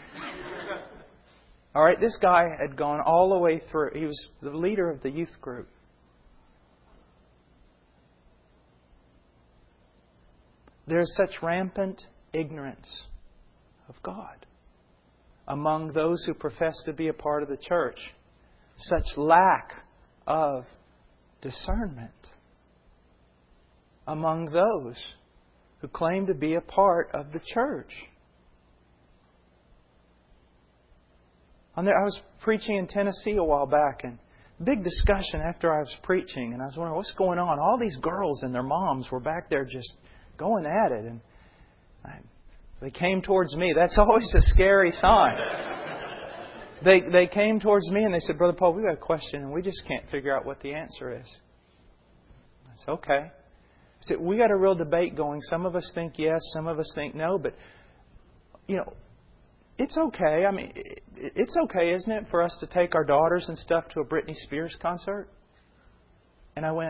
All right, this guy had gone all the way through. He was the leader of the youth group. There's such rampant ignorance of God among those who profess to be a part of the church. Such lack of discernment among those who claim to be a part of the church. I was preaching in Tennessee a while back, and big discussion after I was preaching, and I was wondering what's going on. All these girls and their moms were back there just going at it, and I, they came towards me. That's always a scary sign. they they came towards me and they said, Brother Paul, we've got a question, and we just can't figure out what the answer is. I said, okay. I said, we got a real debate going. Some of us think yes, some of us think no, but, you know, it's okay. I mean, it's okay, isn't it, for us to take our daughters and stuff to a Britney Spears concert? And I went,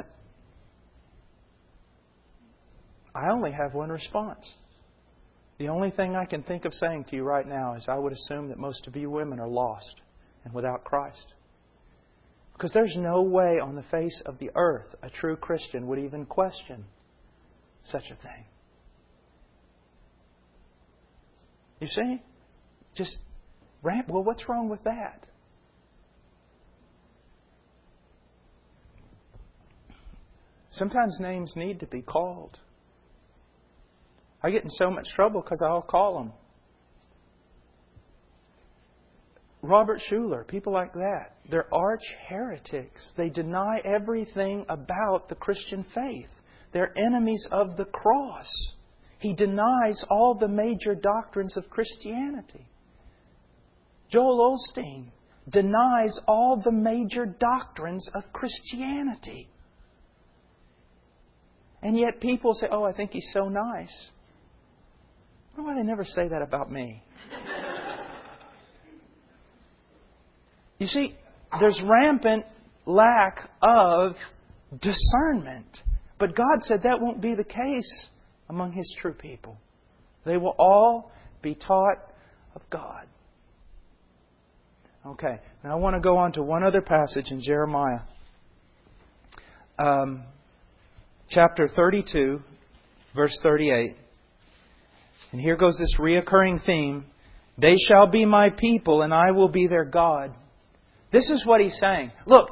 I only have one response. The only thing I can think of saying to you right now is I would assume that most of you women are lost and without Christ. Because there's no way on the face of the earth a true Christian would even question such a thing. You see? Just ramp. Well, what's wrong with that? Sometimes names need to be called. I get in so much trouble because I'll call them. Robert Schuller, people like that. They're arch heretics. They deny everything about the Christian faith. They're enemies of the cross. He denies all the major doctrines of Christianity. Joel Osteen denies all the major doctrines of Christianity. And yet people say, oh, I think he's so nice. I don't know why they never say that about me. You see, there's rampant lack of discernment. But God said that won't be the case among His true people. They will all be taught of God. Okay, now I want to go on to one other passage in Jeremiah. um, chapter thirty-two, verse thirty-eight. And here goes this reoccurring theme. They shall be my people and I will be their God. This is what He's saying. Look,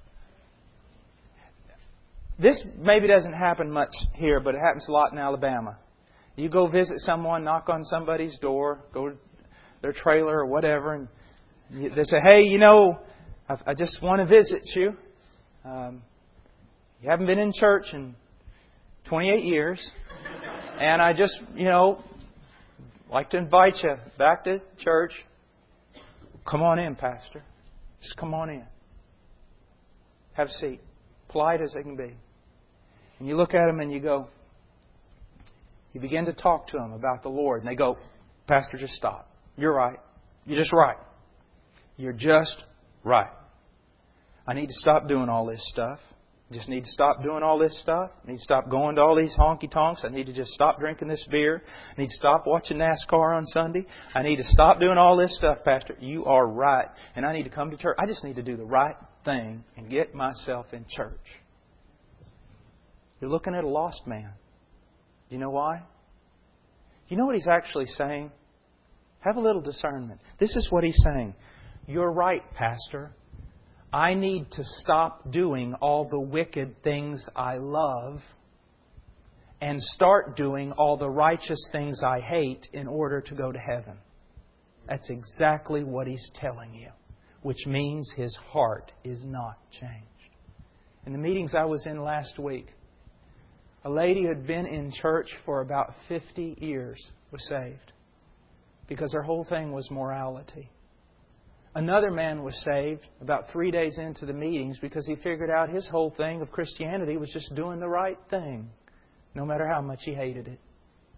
this maybe doesn't happen much here, but it happens a lot in Alabama. You go visit someone, knock on somebody's door, go to their trailer or whatever, and they say, hey, you know, I, I just want to visit you. Um, you haven't been in church in twenty-eight years. And I just, you know, like to invite you back to church. Come on in, Pastor. Just come on in. Have a seat. Polite as they can be. And you look at them and you go, you begin to talk to them about the Lord. And they go, Pastor, just stop. You're right. You're just right. You're just right. I need to stop doing all this stuff. I just need to stop doing all this stuff. I need to stop going to all these honky-tonks. I need to just stop drinking this beer. I need to stop watching NASCAR on Sunday. I need to stop doing all this stuff, Pastor. You are right. And I need to come to church. I just need to do the right thing and get myself in church. You're looking at a lost man. Do you know why? You know what He's actually saying? Have a little discernment. This is what He's saying. You're right, Pastor. I need to stop doing all the wicked things I love and start doing all the righteous things I hate in order to go to heaven. That's exactly what He's telling you, which means His heart is not changed. In the meetings I was in last week, a lady who had been in church for about fifty years was saved because her whole thing was morality. Another man was saved about three days into the meetings because he figured out his whole thing of Christianity was just doing the right thing, no matter how much he hated it.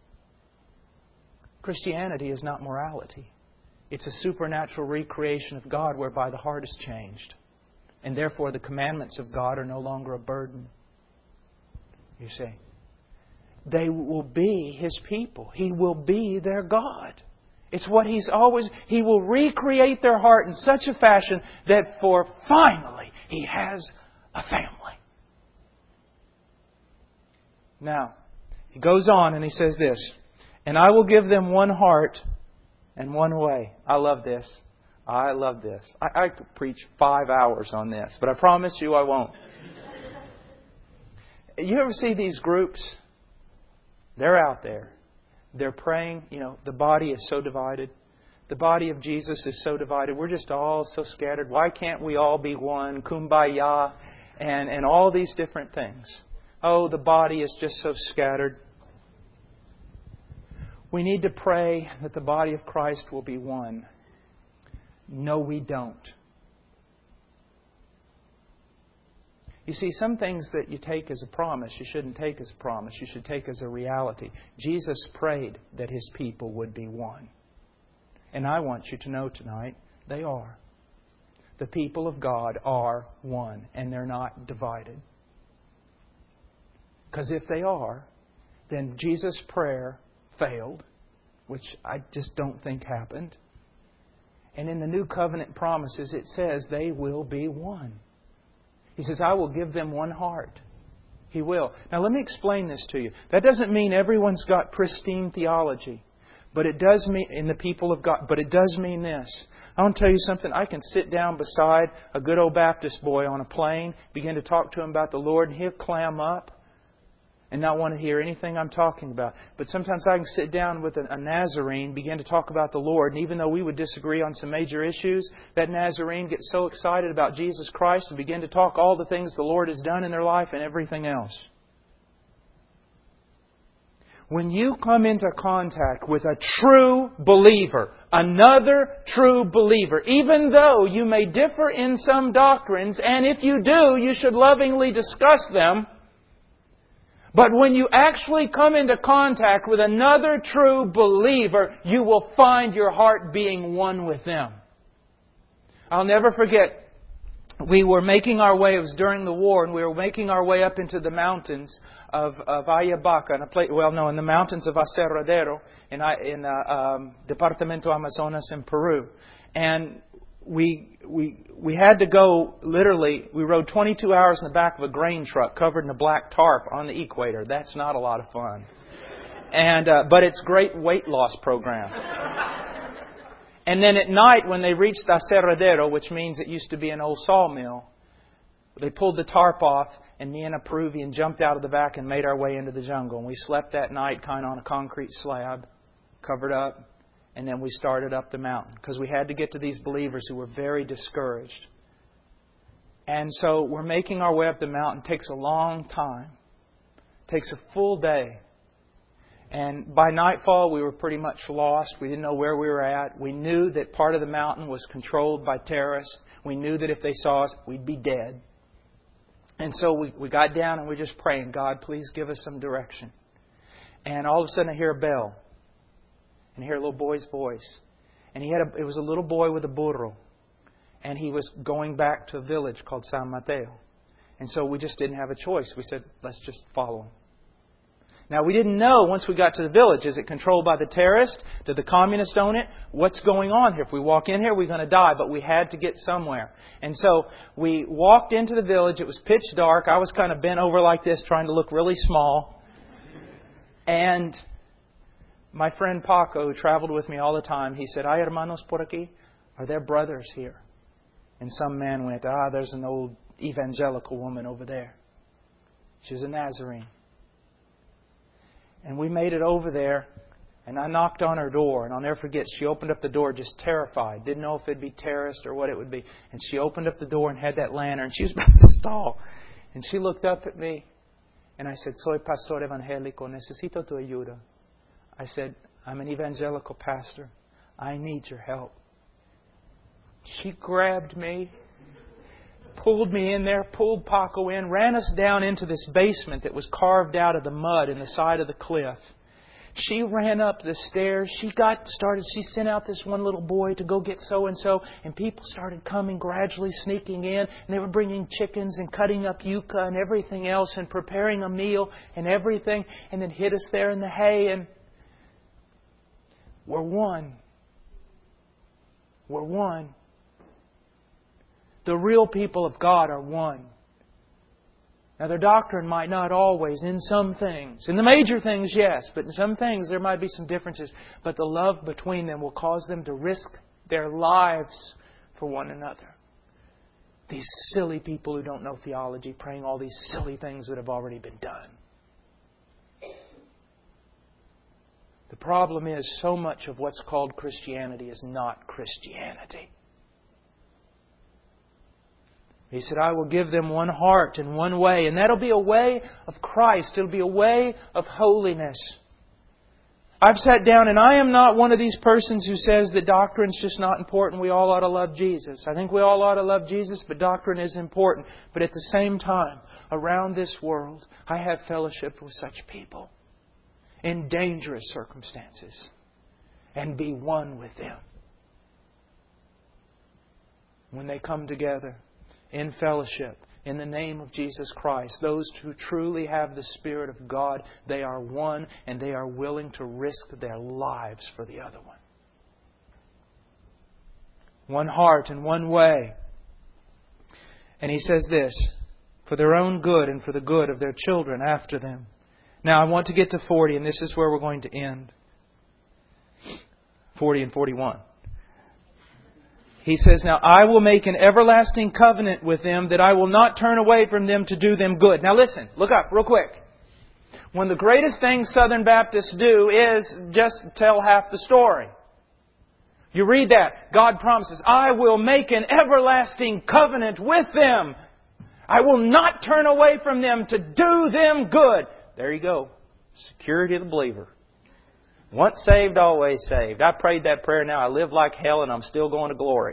Christianity is not morality. It's a supernatural recreation of God whereby the heart is changed. And therefore the commandments of God are no longer a burden. You see, they will be His people. He will be their God. It's what He's always... He will recreate their heart in such a fashion that for finally He has a family. Now, He goes on and He says this, and I will give them one heart and one way. I love this. I love this. I, I could preach five hours on this, but I promise you I won't. You ever see these groups? They're out there. They're praying. You know, the body is so divided. The body of Jesus is so divided. We're just all so scattered. Why can't we all be one? Kumbaya. And, and all these different things. Oh, the body is just so scattered. We need to pray that the body of Christ will be one. No, we don't. You see, some things that you take as a promise, you shouldn't take as a promise. You should take as a reality. Jesus prayed that His people would be one. And I want you to know tonight, they are. The people of God are one, and they're not divided. Because if they are, then Jesus' prayer failed, which I just don't think happened. And in the New Covenant promises, it says they will be one. He says, I will give them one heart. He will. Now let me explain this to you. That doesn't mean everyone's got pristine theology. But it does mean, in the people of God, but it does mean this. I want to tell you something. I can sit down beside a good old Baptist boy on a plane, begin to talk to him about the Lord, and he'll clam up and not want to hear anything I'm talking about. But sometimes I can sit down with a, a Nazarene, begin to talk about the Lord, and even though we would disagree on some major issues, that Nazarene gets so excited about Jesus Christ and begin to talk all the things the Lord has done in their life and everything else. When you come into contact with a true believer, another true believer, even though you may differ in some doctrines, and if you do, you should lovingly discuss them, but when you actually come into contact with another true believer, you will find your heart being one with them. I'll never forget, we were making our way, it was during the war, and we were making our way up into the mountains of, of Ayabaca, in a place, well, no, in the mountains of Aserradero, in, in uh, um, Departamento Amazonas in Peru. And we we we had to go, literally, we rode twenty-two hours in the back of a grain truck covered in a black tarp on the equator. That's not a lot of fun. And uh, but it's a great weight loss program. And then at night, when they reached Aserradero, which means it used to be an old sawmill, they pulled the tarp off, and me and a Peruvian jumped out of the back and made our way into the jungle. And we slept that night kind of on a concrete slab, covered up, and then we started up the mountain because we had to get to these believers who were very discouraged. And so we're making our way up the mountain. It takes a long time. It takes a full day. And by nightfall, we were pretty much lost. We didn't know where we were at. We knew that part of the mountain was controlled by terrorists. We knew that if they saw us, we'd be dead. And so we, we got down and we were just praying, God, please give us some direction. And all of a sudden I hear a bell. And I hear a little boy's voice. And he had a, it was a little boy with a burro. And he was going back to a village called San Mateo. And so we just didn't have a choice. We said, let's just follow him. Now, we didn't know once we got to the village, is it controlled by the terrorists? Did the communists own it? What's going on here? If we walk in here, we're going to die. But we had to get somewhere. And so we walked into the village. It was pitch dark. I was kind of bent over like this, trying to look really small. And my friend Paco, who traveled with me all the time, he said, "Hay hermanos por aquí? Are there brothers here?" And some man went, "Ah, there's an old evangelical woman over there. She's a Nazarene." And we made it over there, and I knocked on her door. And I'll never forget, she opened up the door just terrified. Didn't know if it'd be terrorist or what it would be. And she opened up the door and had that lantern. She was about to stall. And she looked up at me, and I said, "Soy pastor evangélico. Necesito tu ayuda." I said, "I'm an evangelical pastor. I need your help." She grabbed me, pulled me in there, pulled Paco in, ran us down into this basement that was carved out of the mud in the side of the cliff. She ran up the stairs. She got started. She sent out this one little boy to go get so-and-so. And people started coming, gradually sneaking in. And they were bringing chickens and cutting up yucca and everything else and preparing a meal and everything. And then hid us there in the hay. And we're one. We're one. The real people of God are one. Now, their doctrine might not always, in some things. In the major things, yes. But in some things, there might be some differences. But the love between them will cause them to risk their lives for one another. These silly people who don't know theology, praying all these silly things that have already been done. The problem is, so much of what's called Christianity is not Christianity. He said, "I will give them one heart and one way." And that'll be a way of Christ. It'll be a way of holiness. I've sat down, and I am not one of these persons who says that doctrine's just not important. We all ought to love Jesus. I think we all ought to love Jesus, but doctrine is important. But at the same time, around this world, I have fellowship with such people in dangerous circumstances and be one with them. When they come together in fellowship, in the name of Jesus Christ, those who truly have the Spirit of God, they are one and they are willing to risk their lives for the other one. One heart and one way. And he says this, for their own good and for the good of their children after them. Now I want to get to forty, and this is where we're going to end. forty and forty-one. He says, "Now I will make an everlasting covenant with them that I will not turn away from them to do them good." Now listen, look up real quick. One of the greatest things Southern Baptists do is just tell half the story. You read that. God promises, "I will make an everlasting covenant with them. I will not turn away from them to do them good." There you go. Security of the believer. Once saved, always saved. I prayed that prayer, now I live like hell and I'm still going to glory.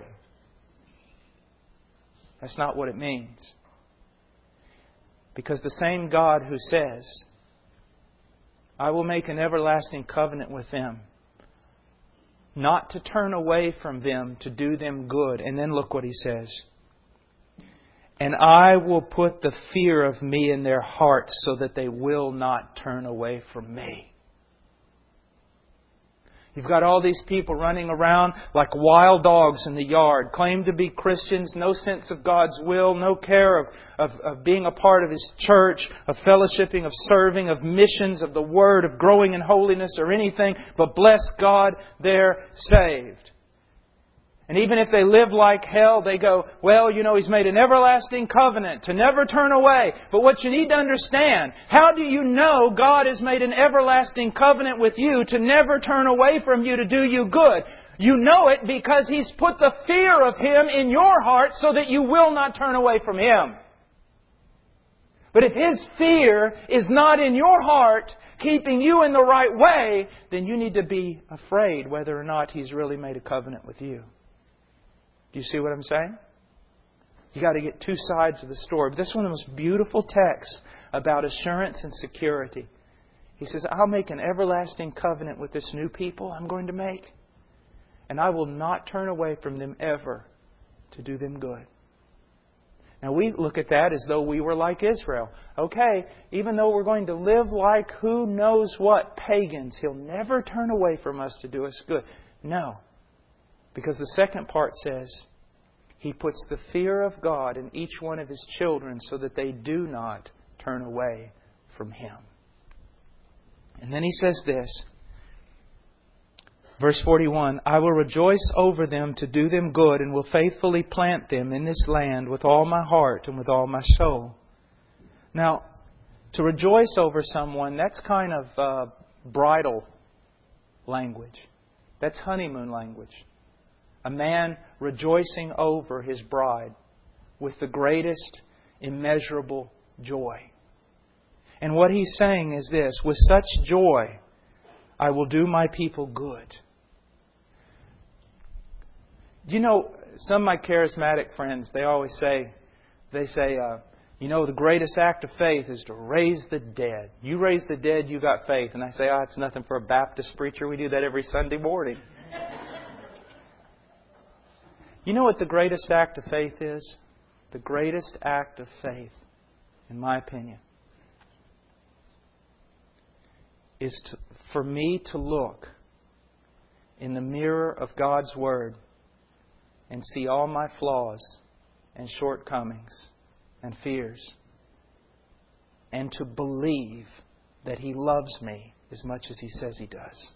That's not what it means. Because the same God who says, "I will make an everlasting covenant with them," not to turn away from them to do them good. And then look what He says. "And I will put the fear of Me in their hearts so that they will not turn away from Me." You've got all these people running around like wild dogs in the yard, claim to be Christians, no sense of God's will, no care of, of, of being a part of His church, of fellowshipping, of serving, of missions, of the Word, of growing in holiness or anything, but bless God, they're saved. And even if they live like hell, they go, well, you know, He's made an everlasting covenant to never turn away. But what you need to understand, how do you know God has made an everlasting covenant with you to never turn away from you to do you good? You know it because He's put the fear of Him in your heart so that you will not turn away from Him. But if His fear is not in your heart, keeping you in the right way, then you need to be afraid whether or not He's really made a covenant with you. Do you see what I'm saying? You got to get two sides of the story. But this one is the most beautiful text about assurance and security. He says, I'll make an everlasting covenant with this new people I'm going to make. And I will not turn away from them ever to do them good. Now we look at that as though we were like Israel. Okay, even though we're going to live like who knows what pagans, He'll never turn away from us to do us good. No. Because the second part says, He puts the fear of God in each one of His children so that they do not turn away from Him. And then He says this, verse forty-one, I will rejoice over them to do them good and will faithfully plant them in this land with all my heart and with all my soul. Now, to rejoice over someone, that's kind of uh, bridal language. That's honeymoon language. A man rejoicing over his bride with the greatest immeasurable joy. And what he's saying is this, with such joy, I will do my people good. Do you know, some of my charismatic friends, they always say, they say, uh, you know, the greatest act of faith is to raise the dead. You raise the dead, you got faith. And I say, oh, it's nothing for a Baptist preacher. We do that every Sunday morning. You know what the greatest act of faith is? The greatest act of faith, in my opinion, is to, for me to look in the mirror of God's Word and see all my flaws and shortcomings and fears, and to believe that He loves me as much as He says He does.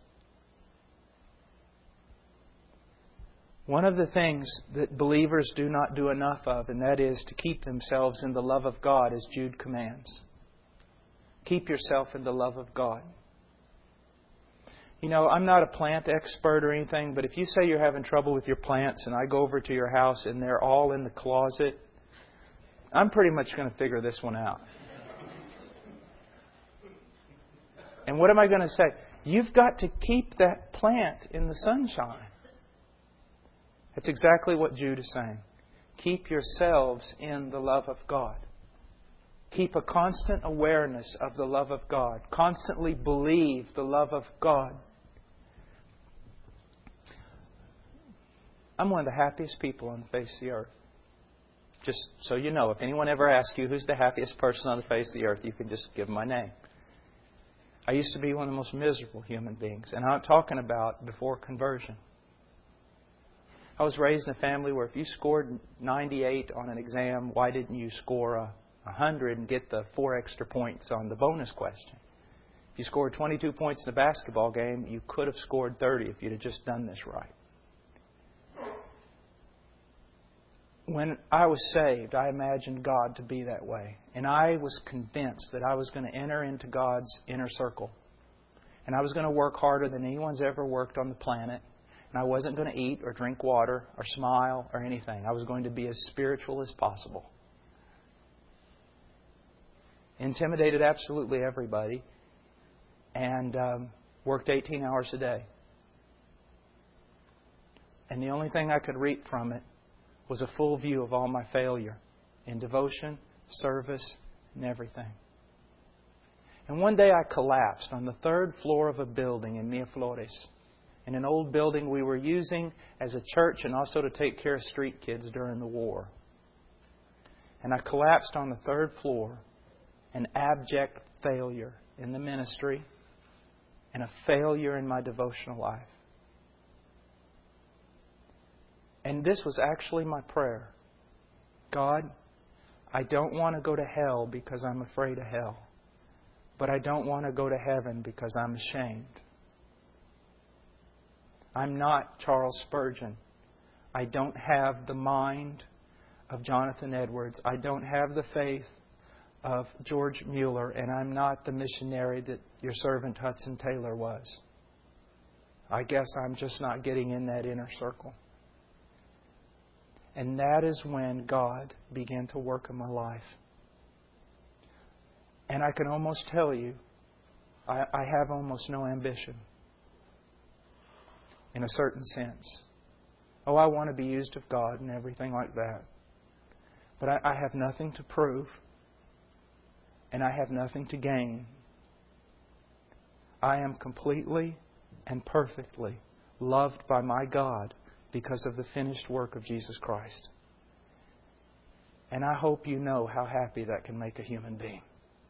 One of the things that believers do not do enough of, and that is to keep themselves in the love of God, as Jude commands. Keep yourself in the love of God. You know, I'm not a plant expert or anything, but if you say you're having trouble with your plants and I go over to your house and they're all in the closet, I'm pretty much going to figure this one out. And what am I going to say? You've got to keep that plant in the sunshine. That's exactly what Jude is saying. Keep yourselves in the love of God. Keep a constant awareness of the love of God. Constantly believe the love of God. I'm one of the happiest people on the face of the earth. Just so you know, if anyone ever asks you who's the happiest person on the face of the earth, you can just give my name. I used to be one of the most miserable human beings. And I'm not talking about before conversion. I was raised in a family where if you scored ninety-eight on an exam, why didn't you score a one hundred and get the four extra points on the bonus question? If you scored twenty-two points in a basketball game, you could have scored thirty if you'd have just done this right. When I was saved, I imagined God to be that way. And I was convinced that I was going to enter into God's inner circle. And I was going to work harder than anyone's ever worked on the planet. And I wasn't going to eat or drink water or smile or anything. I was going to be as spiritual as possible. Intimidated absolutely everybody. And um, worked eighteen hours a day. And the only thing I could reap from it was a full view of all my failure in devotion, service, and everything. And one day I collapsed on the third floor of a building in Miraflores. In an old building we were using as a church and also to take care of street kids during the war. And I collapsed on the third floor, an abject failure in the ministry and a failure in my devotional life. And this was actually my prayer. God, I don't want to go to hell because I'm afraid of hell. But I don't want to go to heaven because I'm ashamed. I'm not Charles Spurgeon. I don't have the mind of Jonathan Edwards. I don't have the faith of George Mueller. And I'm not the missionary that your servant Hudson Taylor was. I guess I'm just not getting in that inner circle. And that is when God began to work in my life. And I can almost tell you, I, I have almost no ambition. In a certain sense. Oh, I want to be used of God and everything like that. But I, I have nothing to prove. And I have nothing to gain. I am completely and perfectly loved by my God because of the finished work of Jesus Christ. And I hope you know how happy that can make a human being.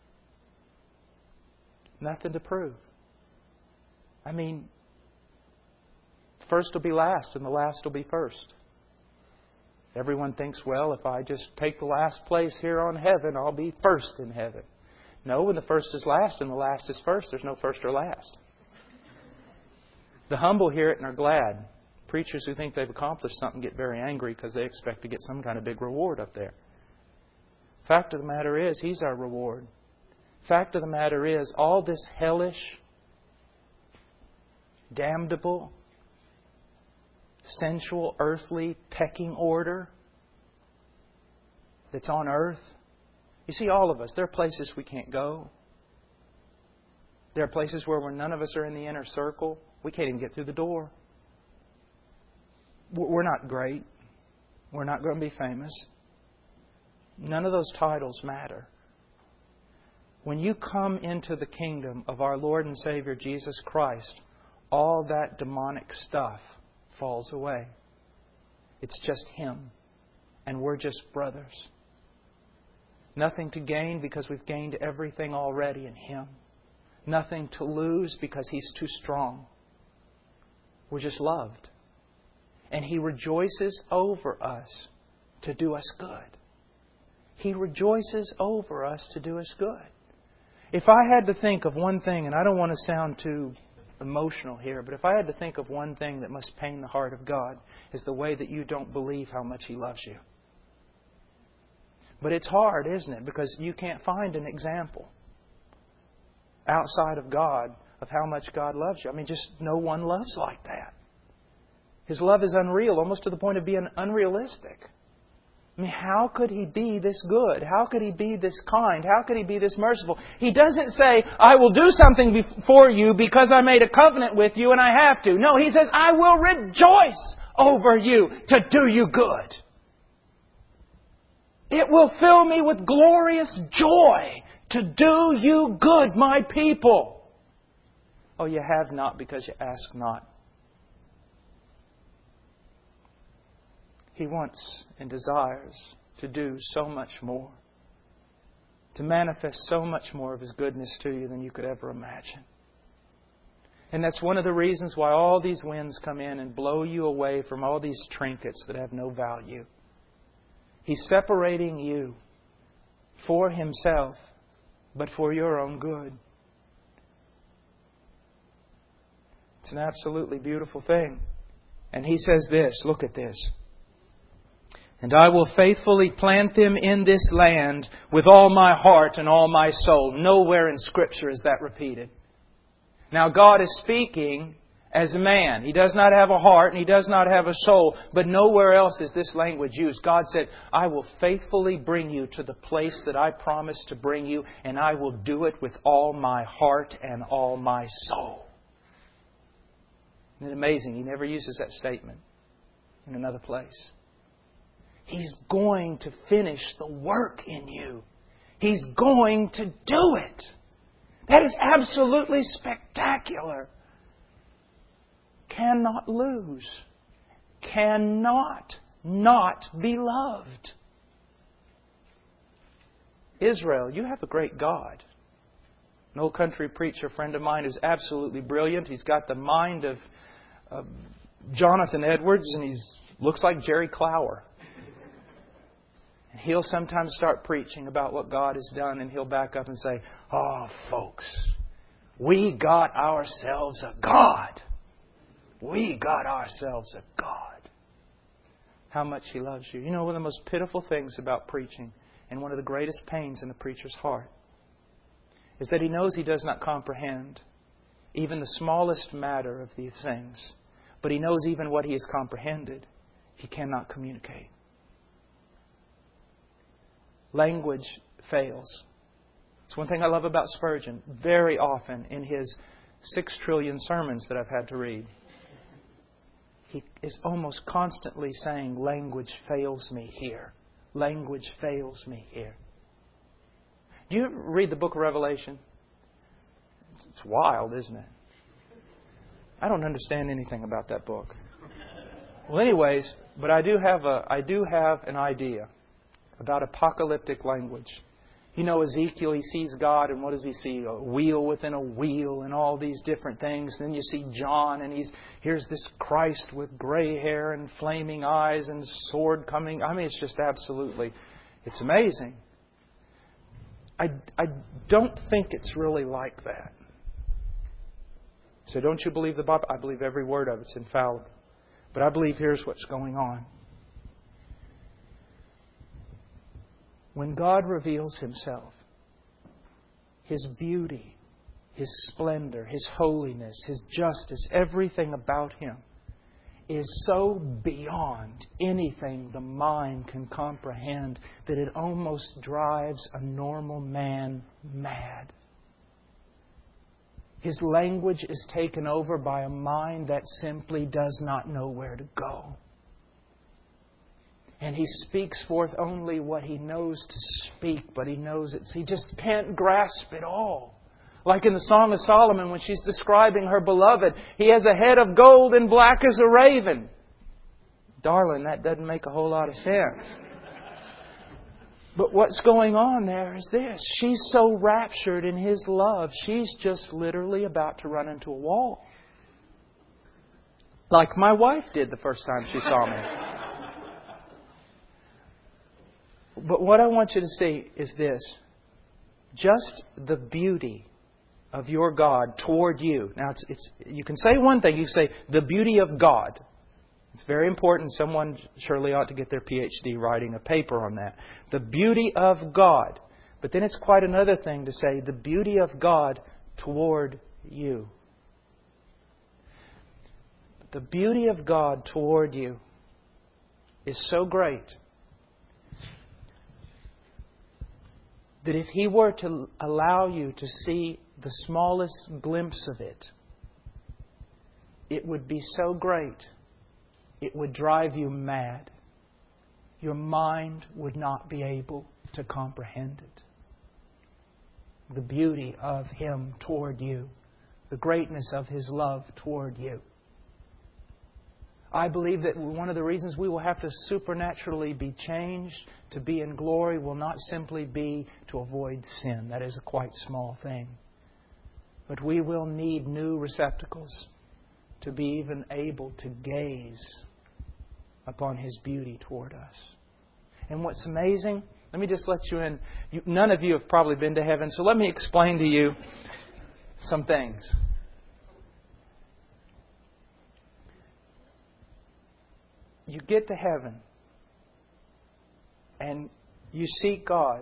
Nothing to prove. I mean, first will be last and the last will be first. Everyone thinks, well, if I just take the last place here on heaven, I'll be first in heaven. No, when the first is last and the last is first, there's no first or last. The humble hear it and are glad. Preachers who think they've accomplished something get very angry because they expect to get some kind of big reward up there. Fact of the matter is, He's our reward. Fact of the matter is, all this hellish, damnable, sensual, earthly pecking order that's on earth. You see, all of us, there are places we can't go. There are places where we're, none of us are in the inner circle. We can't even get through the door. We're not great. We're not going to be famous. None of those titles matter. When you come into the kingdom of our Lord and Savior Jesus Christ, all that demonic stuff falls away. It's just Him. And we're just brothers. Nothing to gain because we've gained everything already in Him. Nothing to lose because He's too strong. We're just loved. And He rejoices over us to do us good. He rejoices over us to do us good. If I had to think of one thing, and I don't want to sound too emotional here, but if I had to think of one thing that must pain the heart of God, is the way that you don't believe how much He loves you. But it's hard, isn't it? Because you can't find an example outside of God of how much God loves you. I mean, just no one loves like that. His love is unreal, almost to the point of being unrealistic. I mean, how could He be this good? How could He be this kind? How could He be this merciful? He doesn't say, I will do something for you because I made a covenant with you and I have to. No, He says, I will rejoice over you to do you good. It will fill me with glorious joy to do you good, my people. Oh, you have not because you ask not. He wants and desires to do so much more. To manifest so much more of His goodness to you than you could ever imagine. And that's one of the reasons why all these winds come in and blow you away from all these trinkets that have no value. He's separating you for Himself, but for your own good. It's an absolutely beautiful thing. And He says this, look at this. And I will faithfully plant them in this land with all my heart and all my soul. Nowhere in Scripture is that repeated. Now God is speaking as a man. He does not have a heart and He does not have a soul. But nowhere else is this language used. God said, I will faithfully bring you to the place that I promised to bring you. And I will do it with all my heart and all my soul. Isn't it amazing? He never uses that statement in another place. He's going to finish the work in you. He's going to do it. That is absolutely spectacular. Cannot lose. Cannot not be loved. Israel, you have a great God. An old country preacher friend of mine who's absolutely brilliant. He's got the mind of, of Jonathan Edwards, and he's looks like Jerry Clower. And he'll sometimes start preaching about what God has done, and he'll back up and say, "Oh, folks, we got ourselves a God. We got ourselves a God." How much He loves you. You know, one of the most pitiful things about preaching, and one of the greatest pains in the preacher's heart, is that he knows he does not comprehend even the smallest matter of these things. But he knows even what he has comprehended, he cannot communicate. Language fails. It's one thing I love about Spurgeon. Very often in his six trillion sermons that I've had to read, he is almost constantly saying, language fails me here. Language fails me here. Do you read the book of Revelation? It's wild, isn't it? I don't understand anything about that book. Well, anyways, but I do have a I do have an idea about apocalyptic language. You know, Ezekiel, he sees God, and what does he see? A wheel within a wheel and all these different things. Then you see John, and he's here's this Christ with gray hair and flaming eyes and sword coming. I mean, it's just absolutely, it's amazing. I, I don't think it's really like that. So don't you believe the Bible? I believe every word of it's infallible. But I believe here's what's going on. When God reveals Himself, His beauty, His splendor, His holiness, His justice, everything about Him is so beyond anything the mind can comprehend that it almost drives a normal man mad. His language is taken over by a mind that simply does not know where to go. And he speaks forth only what he knows to speak, but he knows it. He just can't grasp it all. Like in the Song of Solomon, when she's describing her beloved, he has a head of gold and black as a raven. Darling, that doesn't make a whole lot of sense. But what's going on there is this. She's so raptured in his love, she's just literally about to run into a wall. Like my wife did the first time she saw me. But what I want you to see is this. Just the beauty of your God toward you. Now, it's, it's you can say one thing. You say, the beauty of God. It's very important. Someone surely ought to get their P H D writing a paper on that. The beauty of God. But then it's quite another thing to say, the beauty of God toward you. The beauty of God toward you is so great that if He were to allow you to see the smallest glimpse of it, it would be so great, it would drive you mad. Your mind would not be able to comprehend it. The beauty of Him toward you, the greatness of His love toward you. I believe that one of the reasons we will have to supernaturally be changed to be in glory will not simply be to avoid sin. That is a quite small thing. But we will need new receptacles to be even able to gaze upon His beauty toward us. And what's amazing, let me just let you in. You, none of you have probably been to heaven, so let me explain to you some things. You get to heaven and you see God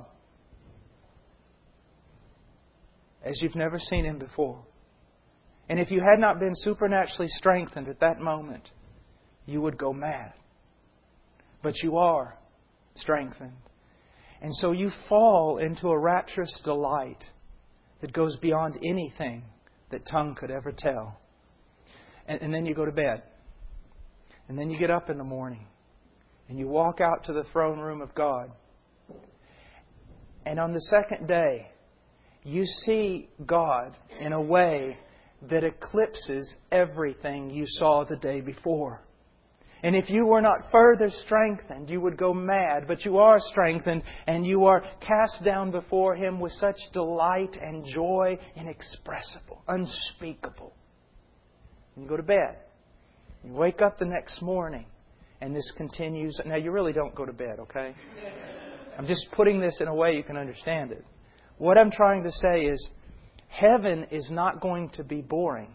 as you've never seen Him before. And if you had not been supernaturally strengthened at that moment, you would go mad. But you are strengthened. And so you fall into a rapturous delight that goes beyond anything that tongue could ever tell. And, and then you go to bed. And then you get up in the morning and you walk out to the throne room of God. And on the second day, you see God in a way that eclipses everything you saw the day before. And if you were not further strengthened, you would go mad. But you are strengthened and you are cast down before Him with such delight and joy inexpressible, unspeakable. And you go to bed. You wake up the next morning and this continues. Now, you really don't go to bed, okay? I'm just putting this in a way you can understand it. What I'm trying to say is, heaven is not going to be boring.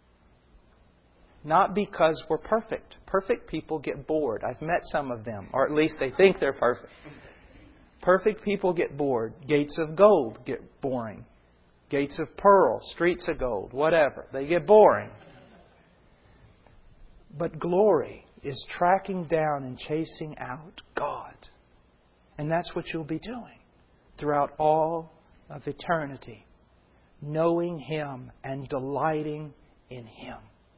Not because we're perfect. Perfect people get bored. I've met some of them, or at least they think they're perfect. Perfect people get bored. Gates of gold get boring. Gates of pearl, streets of gold, whatever. They get boring. But glory is tracking down and chasing out God. And that's what you'll be doing throughout all of eternity. Knowing Him and delighting in Him.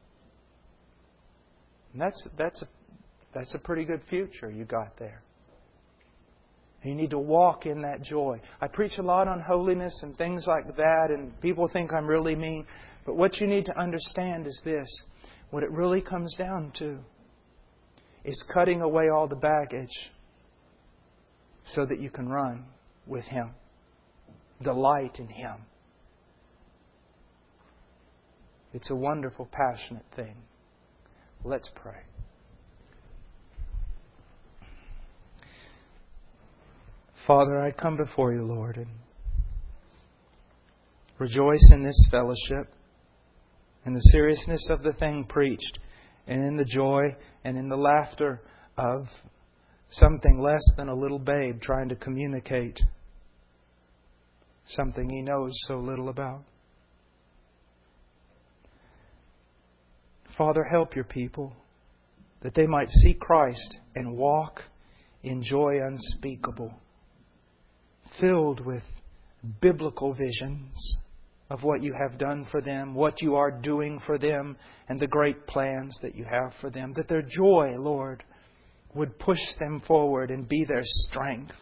And that's, that's, a, that's a pretty good future you got there. You need to walk in that joy. I preach a lot on holiness and things like that, and people think I'm really mean. But what you need to understand is this. What it really comes down to is cutting away all the baggage so that you can run with Him. Delight in Him. It's a wonderful, passionate thing. Let's pray. Father, I come before you, Lord, and rejoice in this fellowship, in the seriousness of the thing preached, and in the joy and in the laughter of something less than a little babe trying to communicate something he knows so little about. Father, help your people that they might see Christ and walk in joy unspeakable, filled with biblical visions of what you have done for them, what you are doing for them, and the great plans that you have for them. That their joy, Lord, would push them forward and be their strength.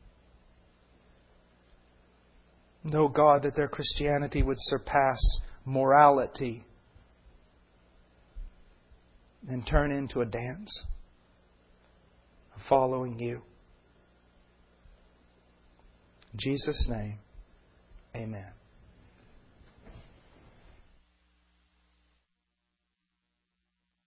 No, God, that their Christianity would surpass morality and turn into a dance of following you. In Jesus' name.